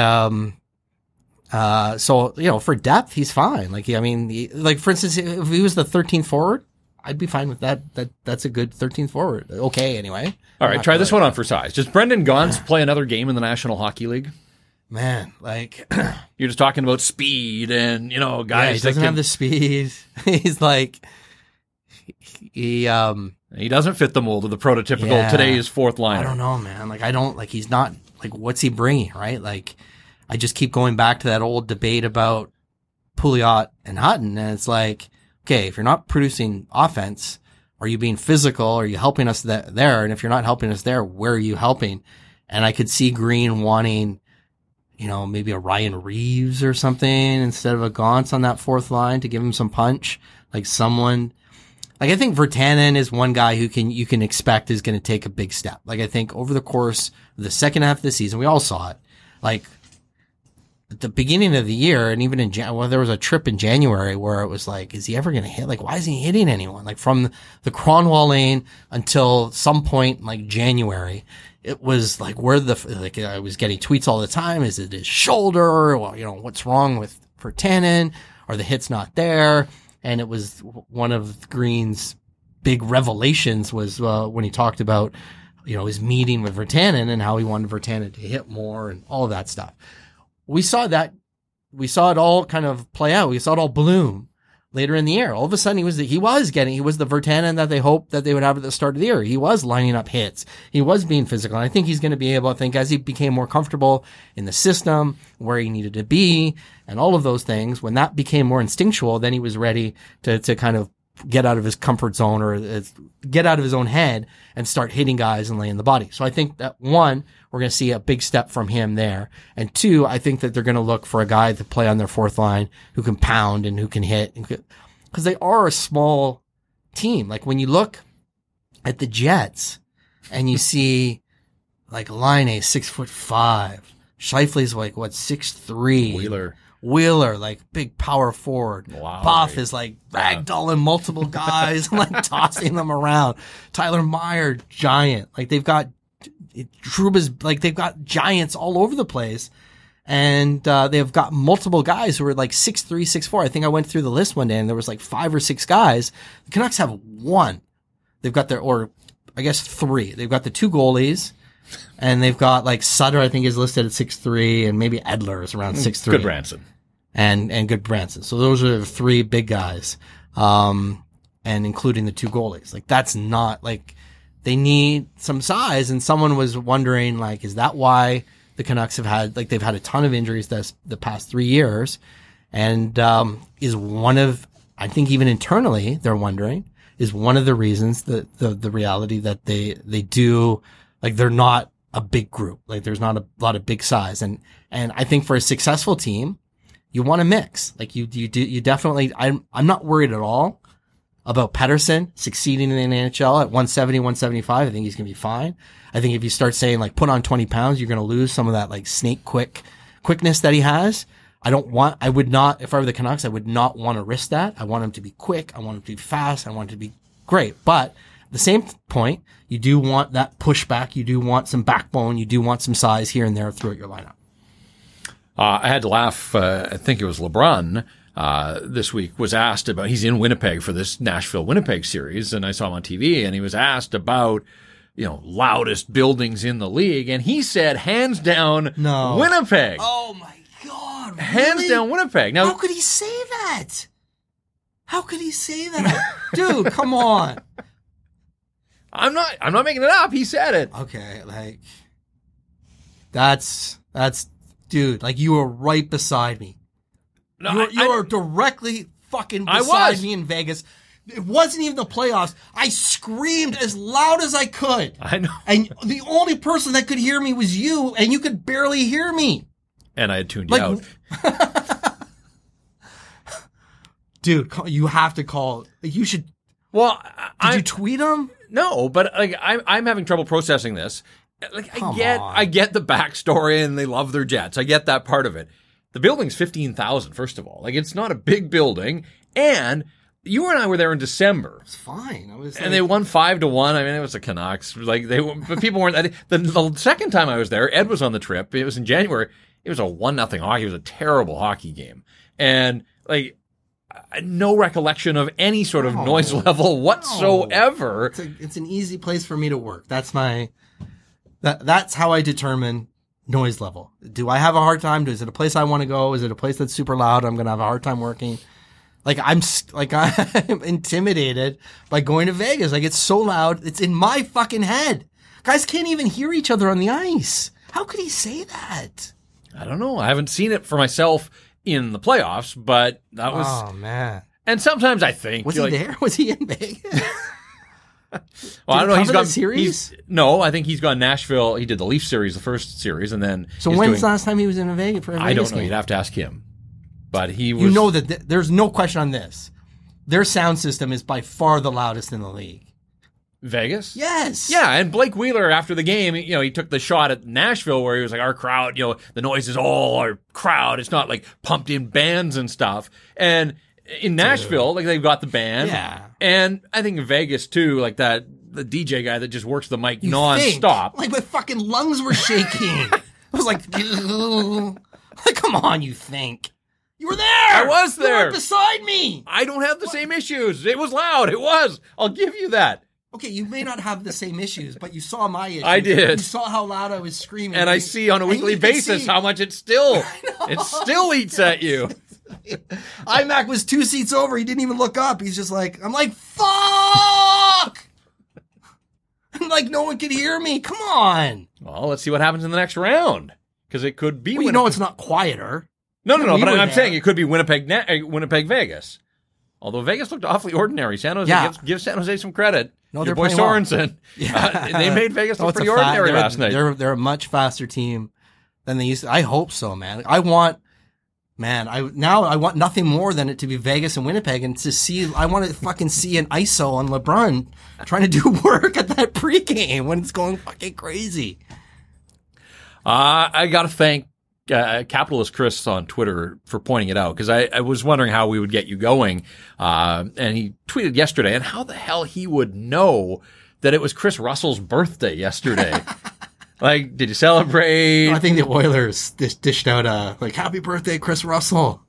so, for depth, he's fine. Like, for instance, if he was the 13th forward, I'd be fine with that. That's a good 13th forward. Okay. Anyway. All right. Try this one on for size. Does Brendan Gaunce play another game in the National Hockey League? Man, like, you're just talking about speed and, guys. Yeah, he doesn't have the speed. He's like, he doesn't fit the mold of the prototypical today's fourth liner. I don't know, man. Like, he's not, like, what's he bringing, right? Like, I just keep going back to that old debate about Pouliot and Hutton. And it's like, okay, if you're not producing offense, are you being physical? Are you helping us there? And if you're not helping us there, where are you helping? And I could see Green wanting, maybe a Ryan Reeves or something instead of a Gaunce on that fourth line to give him some punch, like someone Like, I think Virtanen is one guy who you can expect is going to take a big step. Like, I think over the course of the second half of the season, we all saw it. Like, at the beginning of the year, and even in there was a trip in January where it was like, is he ever going to hit? Like, why isn't he hitting anyone? Like, from the Cronwall lane until some point, in like January, it was like, I was getting tweets all the time. Is it his shoulder? Well, what's wrong with Virtanen? Are the hits not there? And it was one of Green's big revelations was, when he talked about, his meeting with Virtanen and how he wanted Virtanen to hit more and all of that stuff. We saw it all kind of play out. We saw it all bloom later in the year. All of a sudden he was the Virtanen that they hoped that they would have at the start of the year. He was lining up hits. He was being physical. And I think he's going to be able, as he became more comfortable in the system, where he needed to be and all of those things, when that became more instinctual, then he was ready to kind of get out of his comfort zone or get out of his own head and start hitting guys and laying the body. So I think that one, we're going to see a big step from him there. And two, I think that they're going to look for a guy to play on their fourth line who can pound and who can hit, because they are a small team. Like, when you look at the Jets and you see like Laine 6'5", Scheifele's like 6'3", Wheeler, like big power forward. Wow. Buff is like ragdolling multiple guys and like tossing them around. Tyler Meyer, giant. Like, they've got Trouba's, like, they've got giants all over the place. And they've got multiple guys who are like 6'3", 6'4". I think I went through the list one day and there was like 5 or 6 guys. The Canucks have one. They've got three. They've got the 2 goalies. And they've got like Sutter, I think, is listed at 6'3", and maybe Edler is around 6'3". Goodbranson. And Goodbranson. So those are the 3 big guys. And including the 2 goalies. Like, that's not like, they need some size. And someone was wondering, like, is that why the Canucks have had, like, they've had a ton of injuries the past 3 years? And, is one of, I think even internally, they're wondering, is one of the reasons that the reality that they do, like, they're not a big group. Like, there's not a lot of big size. And I think for a successful team, you want to mix. Like, you definitely, I'm not worried at all about Pettersson succeeding in the NHL at 170, 175. I think he's going to be fine. I think if you start saying, like, put on 20 pounds, you're going to lose some of that, like, snake quickness that he has. If I were the Canucks, I would not want to risk that. I want him to be quick. I want him to be fast. I want him to be great. But at the same point, you do want that pushback. You do want some backbone. You do want some size here and there throughout your lineup. I had to laugh. I think it was LeBron this week was asked about, he's in Winnipeg for this Nashville-Winnipeg series, and I saw him on TV, and he was asked about, loudest buildings in the league, and he said, hands down, no. Winnipeg. Oh my God. Really? Hands down Winnipeg. Now, how could he say that? How could he say that? Dude, come on. I'm not making it up. He said it. Okay, like, that's, dude, like, you were right beside me. No, you were directly fucking beside me in Vegas. It wasn't even the playoffs. I screamed as loud as I could. I know. And the only person that could hear me was you, and you could barely hear me. And I had tuned you out. Dude, you have to call. You should. Well, did you tweet him? No, but like I'm having trouble processing this. Like, I get the backstory and they love their Jets. I get that part of it. The building's 15,000, first of all. Like, it's not a big building. And you and I were there in December. It's fine. And they won 5-1. I mean, it was the Canucks. Like, but people weren't. The second time I was there, Ed was on the trip. It was in January. It was a 1-0 hockey. It was a terrible hockey game. And like, no recollection of any sort of noise level whatsoever. No. It's an easy place for me to work. That's how I determine noise level. Do I have a hard time? Is it a place I want to go? Is it a place that's super loud? I'm going to have a hard time working. I'm intimidated by going to Vegas. Like, it's so loud. It's in my fucking head. Guys can't even hear each other on the ice. How could he say that? I don't know. I haven't seen it for myself in the playoffs, but that was. Oh man! And sometimes I think was he there? Was he in Vegas? Well, I don't know. He's gone series. No, I think he's gone Nashville. He did the Leaf series, the first series, and then. So when's the last time he was in Vegas for a Vegas I don't know. game? You'd have to ask him. But he was. You know that there's no question on this. their sound system is by far the loudest in the league. Vegas? Yes. Yeah, and Blake Wheeler, after the game, he took the shot at Nashville where he was like, our crowd, the noise is all our crowd. It's not like pumped in bands and stuff. And in Nashville, like they've got the band. Yeah. And I think in Vegas too, like the DJ guy that just works the mic nonstop. Like my fucking lungs were shaking. I was like, come on, you think. You were there. I was there. You were beside me. I don't have the same issues. It was loud. It was. I'll give you that. Okay, you may not have the same issues, but you saw my issues. I did. You saw how loud I was screaming. And I see on a weekly basis how much it still eats at you. iMac was 2 seats over. He didn't even look up. He's just like, I'm like, fuck! I'm like, no one could hear me. Come on. Well, let's see what happens in the next round. Because it could be Winnipeg. It's not quieter. No, but I'm saying it could be Winnipeg, Vegas. Although Vegas looked awfully ordinary. San Jose, give San Jose some credit. No, your boy Sorensen. Yeah. They made Vegas look pretty ordinary last night. They're a much faster team than they used to. I hope so, man. I want nothing more than it to be Vegas and Winnipeg and I want to fucking see an ISO on LeBron trying to do work at that pregame when it's going fucking crazy. I got to thank Capitalist Chris on Twitter for pointing it out because I was wondering how we would get you going. And he tweeted yesterday and how the hell he would know that it was Chris Russell's birthday yesterday. Like, did you celebrate? I think the Oilers dished out happy birthday, Chris Russell.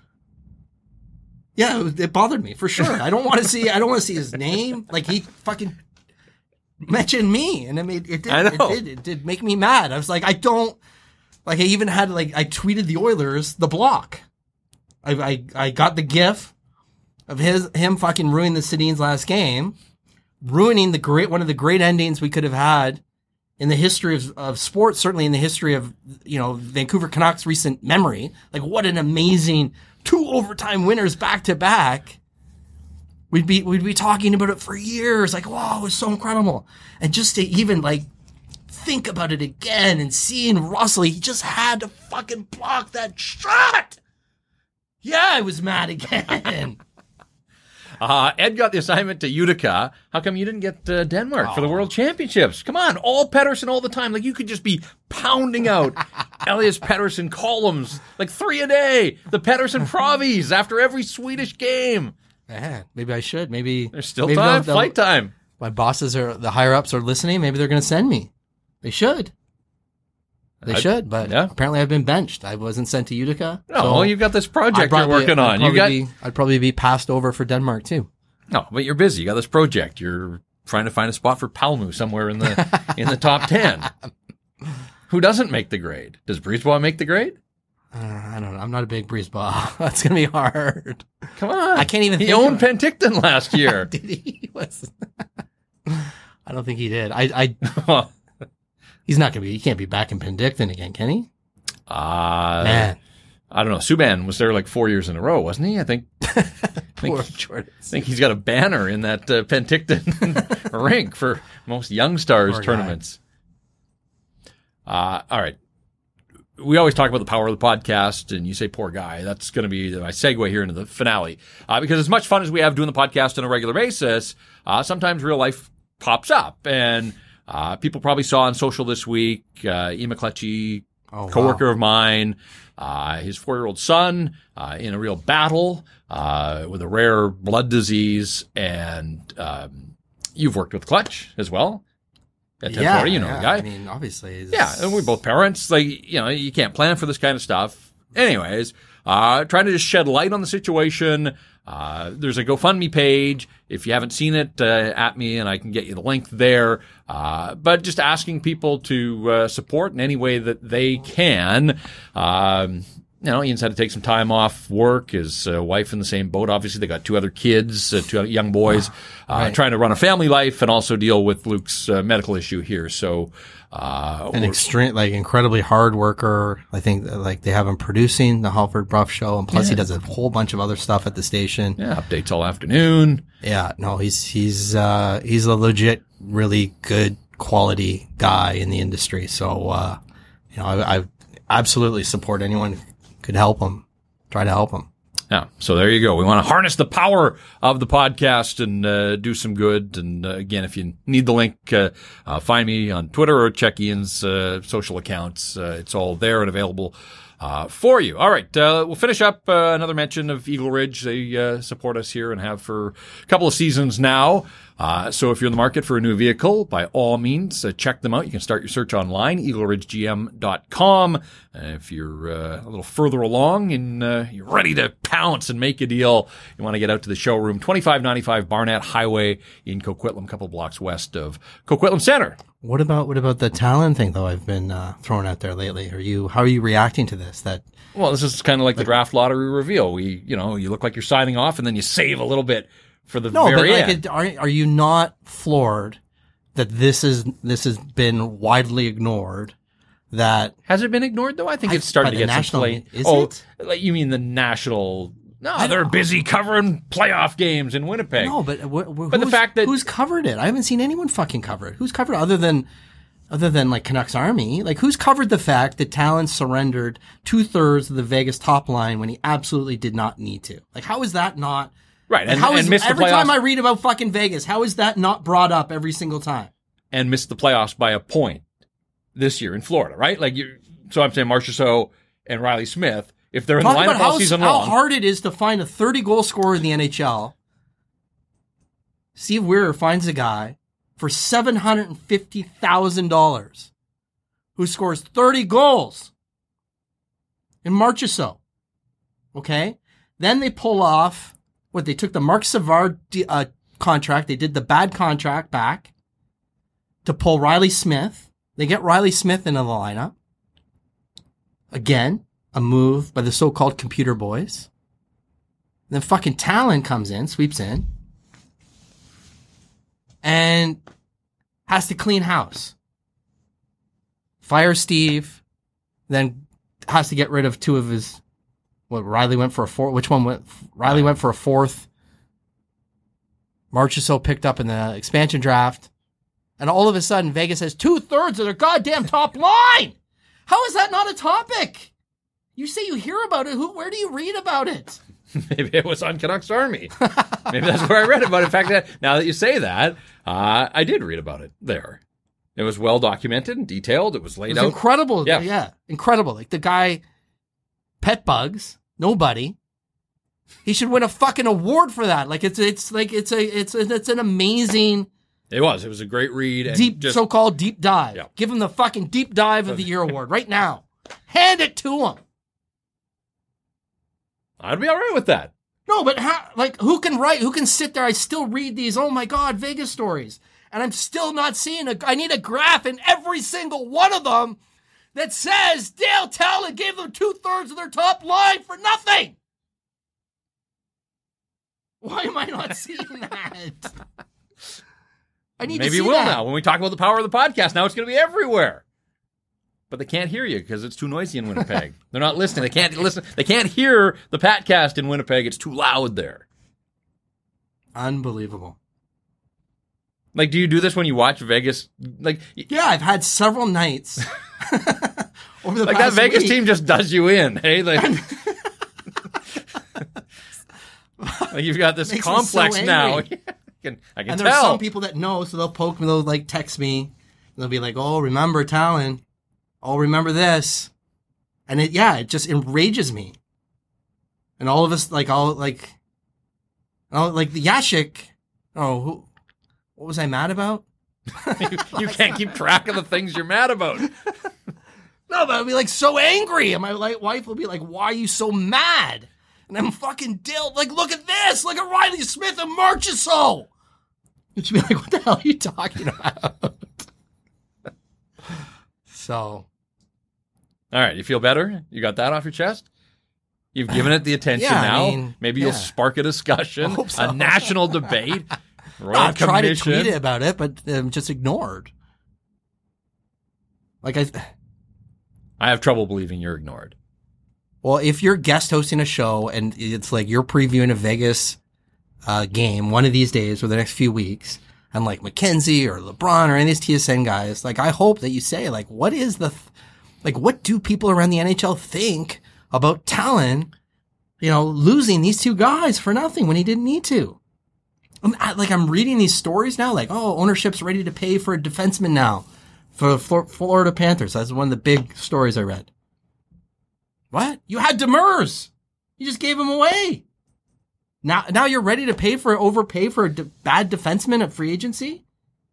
Yeah, it bothered me for sure. I don't want to see his name. Like he fucking mentioned me and it did make me mad. I was like, I don't. Like I even had I tweeted the Oilers the block. I got the gif of him fucking ruining the Sedin's last game, ruining one of the great endings we could have had in the history of sports, certainly in the history of Vancouver Canucks recent memory. Like what an amazing 2 overtime winners back to back. We'd be talking about it for years. Like wow, it was so incredible, and just to even think about it again and seeing Russell, he just had to fucking block that shot. Yeah, I was mad again. Ed got the assignment to Utica. How come you didn't get Denmark for the World Championships? Come on, all Pettersson all the time. Like you could just be pounding out Elias Pettersson columns, 3 a day. The Pettersson Provies after every Swedish game. Man, maybe I should. Maybe there's still time. Flight time. My bosses the higher ups are listening. Maybe they're going to send me. They should. But apparently I've been benched. I wasn't sent to Utica. No, well, you've got this project you're working on. I'd probably be passed over for Denmark too. No, but you're busy. You got this project. You're trying to find a spot for Palmu somewhere in the top 10. Who doesn't make the grade? Does Brisebois make the grade? I don't know. I'm not a big Brisebois. That's going to be hard. Come on. I can't even He owned Penticton last year. Did he? I don't think he did. He's not going to be, he can't be back in Penticton again, can he? Man. I don't know. Subban was there 4 years in a row, wasn't he? I think he's got a banner in that Penticton rink for most Young Stars tournaments. All right. We always talk about the power of the podcast, and you say poor guy. That's going to be my segue here into the finale. Because as much fun as we have doing the podcast on a regular basis, sometimes real life pops up. And people probably saw on social this week, E. McCletchy, coworker of mine, his 4-year-old son in a real battle with a rare blood disease. And you've worked with Clutch as well. At 1040, the guy. I mean, obviously. And we're both parents. You can't plan for this kind of stuff. Anyways, trying to just shed light on the situation. There's a GoFundMe page. If you haven't seen it, at me and I can get you the link there. But just asking people to support in any way that they can. Ian's had to take some time off work. His wife in the same boat. Obviously, they got 2 other kids, 2 young boys, trying to run a family life and also deal with Luke's medical issue here. So, an incredibly hard worker. I think they have him producing the Halford Bruff show, and plus he does a whole bunch of other stuff at the station. Yeah, updates all afternoon. Yeah, no, he's a legit, really good quality guy in the industry. So, I absolutely support anyone who could help him. Try to help him. Yeah, so there you go. We want to harness the power of the podcast and do some good. And again, if you need the link, find me on Twitter or check Ian's social accounts. It's all there and available for you. All right, we'll finish up another mention of Eagle Ridge. They support us here and have for a couple of seasons now. So if you're in the market for a new vehicle, by all means, check them out. You can start your search online, eagleridgegm.com. If you're a little further along and you're ready to pounce and make a deal, you want to get out to the showroom, 2595 Barnett Highway in Coquitlam, a couple blocks west of Coquitlam Center. What about the Talon thing though? I've been throwing out there lately. How are you reacting to this? Well, this is kind of like the draft lottery reveal. You look like you're signing off, and then you save a little bit for the very end. Are you not floored that this has been widely ignored? That has it been ignored though? I think it's starting to get some play. Is it? Like you mean the national? No, they're busy covering playoff games in Winnipeg. No, but the fact that who's covered it? I haven't seen anyone fucking cover it. Who's covered it other than like Canucks Army? Like who's covered the fact that Talon surrendered 2/3 of the Vegas top line when he absolutely did not need to? Like how is that not right? And how is missed every the playoffs, time I read about fucking Vegas, how is that not brought up every single time? And missed the playoffs by a point this year in Florida, right? So I'm saying Marchessault and Riley Smith. If they're in the lineup all season long. How hard it is to find a 30-goal scorer in the NHL. Steve Weir finds a guy for $750,000 who scores 30 goals in Marchessault. Okay? Then they pull off they took the Mark Savard contract. They did the bad contract back to pull Riley Smith. They get Riley Smith into the lineup. Again. A move by the so-called computer boys. Then fucking Talon comes in, sweeps in, and has to clean house. Fire Steve, then has to get rid of two of his. Riley went for a fourth. Which one went? Riley went for a fourth. Marchessault picked up in the expansion draft, and all of a sudden Vegas has 2/3 of their goddamn top line. How is that not a topic? You say you hear about it. Where do you read about it? Maybe it was on Canucks Army. Maybe that's where I read about it. In fact, now that you say that, I did read about it there. It was well documented and detailed. It was laid out. Incredible. Yeah. Incredible. Like the guy, Pet Bugs, nobody. He should win a fucking award for that. Like it's an amazing. It was a great read. And so-called deep dive. Yeah. Give him the fucking deep dive of the year award right now. Hand it to him. I'd be all right with that. No, but who can write? Who can sit there? I still read these, oh my God, Vegas stories. And I'm still not seeing I need a graph in every single one of them that says Dale Talon gave them 2/3 of their top line for nothing. Why am I not seeing that? I need to see that. Maybe you will now. When we talk about the power of the podcast, now it's going to be everywhere. But they can't hear you because it's too noisy in Winnipeg. They're not listening. They can't listen. They can't hear the Patcast in Winnipeg. It's too loud there. Unbelievable. Like, do you do this when you watch Vegas? Yeah, I've had several nights over the past that Vegas week. team just does you in. Hey, you've got this complex so now. I can and tell. there's some people that know, so they'll poke me. They'll text me. And they'll be like, "Oh, remember Talon? Oh, remember this?" And it just enrages me. And all of us, the Yashik. Oh, what was I mad about? you can't keep track of the things you're mad about. No, but I'll be so angry. And my wife will be like, "Why are you so mad?" And I'm fucking Dale. Look at this. Look at Riley Smith and Marchessault. And she'd be like, "What the hell are you talking about?" So. All right, you feel better? You got that off your chest? You've given it the attention now. Maybe you'll spark a discussion, a national debate. I've tried to tweet about it, but just ignored. I have trouble believing you're ignored. Well, if you're guest hosting a show and it's you're previewing a Vegas game one of these days or the next few weeks, and Mackenzie or LeBron or any of these TSN guys, I hope that you say, what is the... what do people around the NHL think about Talon losing these two guys for nothing when he didn't need to. I'm reading these stories now, like, ownership's ready to pay for a defenseman now for the Florida Panthers. That's one of the big stories I read. What? You had Demers. You just gave him away. Now you're ready to overpay for a bad defenseman at free agency?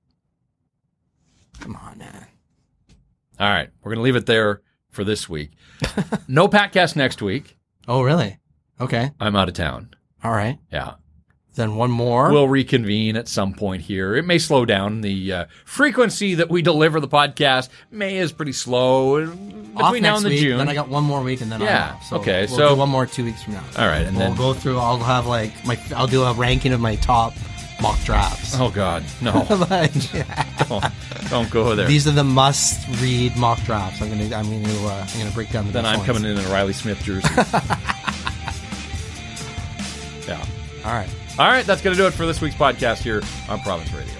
Come on, man. All right. We're going to leave it there for this week. No Patcast next week. Oh, really? Okay. I'm out of town. All right. Yeah. Then one more. We'll reconvene at some point here. It may slow down. The frequency that we deliver the podcast. May is pretty slow. Between now and the June. Then I got one more week and then I'm off. So okay. We'll do one more 2 weeks from now. All right. And we'll then go through, I'll have I'll do a ranking of my top mock drafts. Oh, God. No. Don't go there. These are the must-read mock drafts. I'm gonna break down the Then I'm ones. coming in a Riley Smith jersey. Yeah. All right. All right. That's going to do it for this week's podcast here on Province Radio.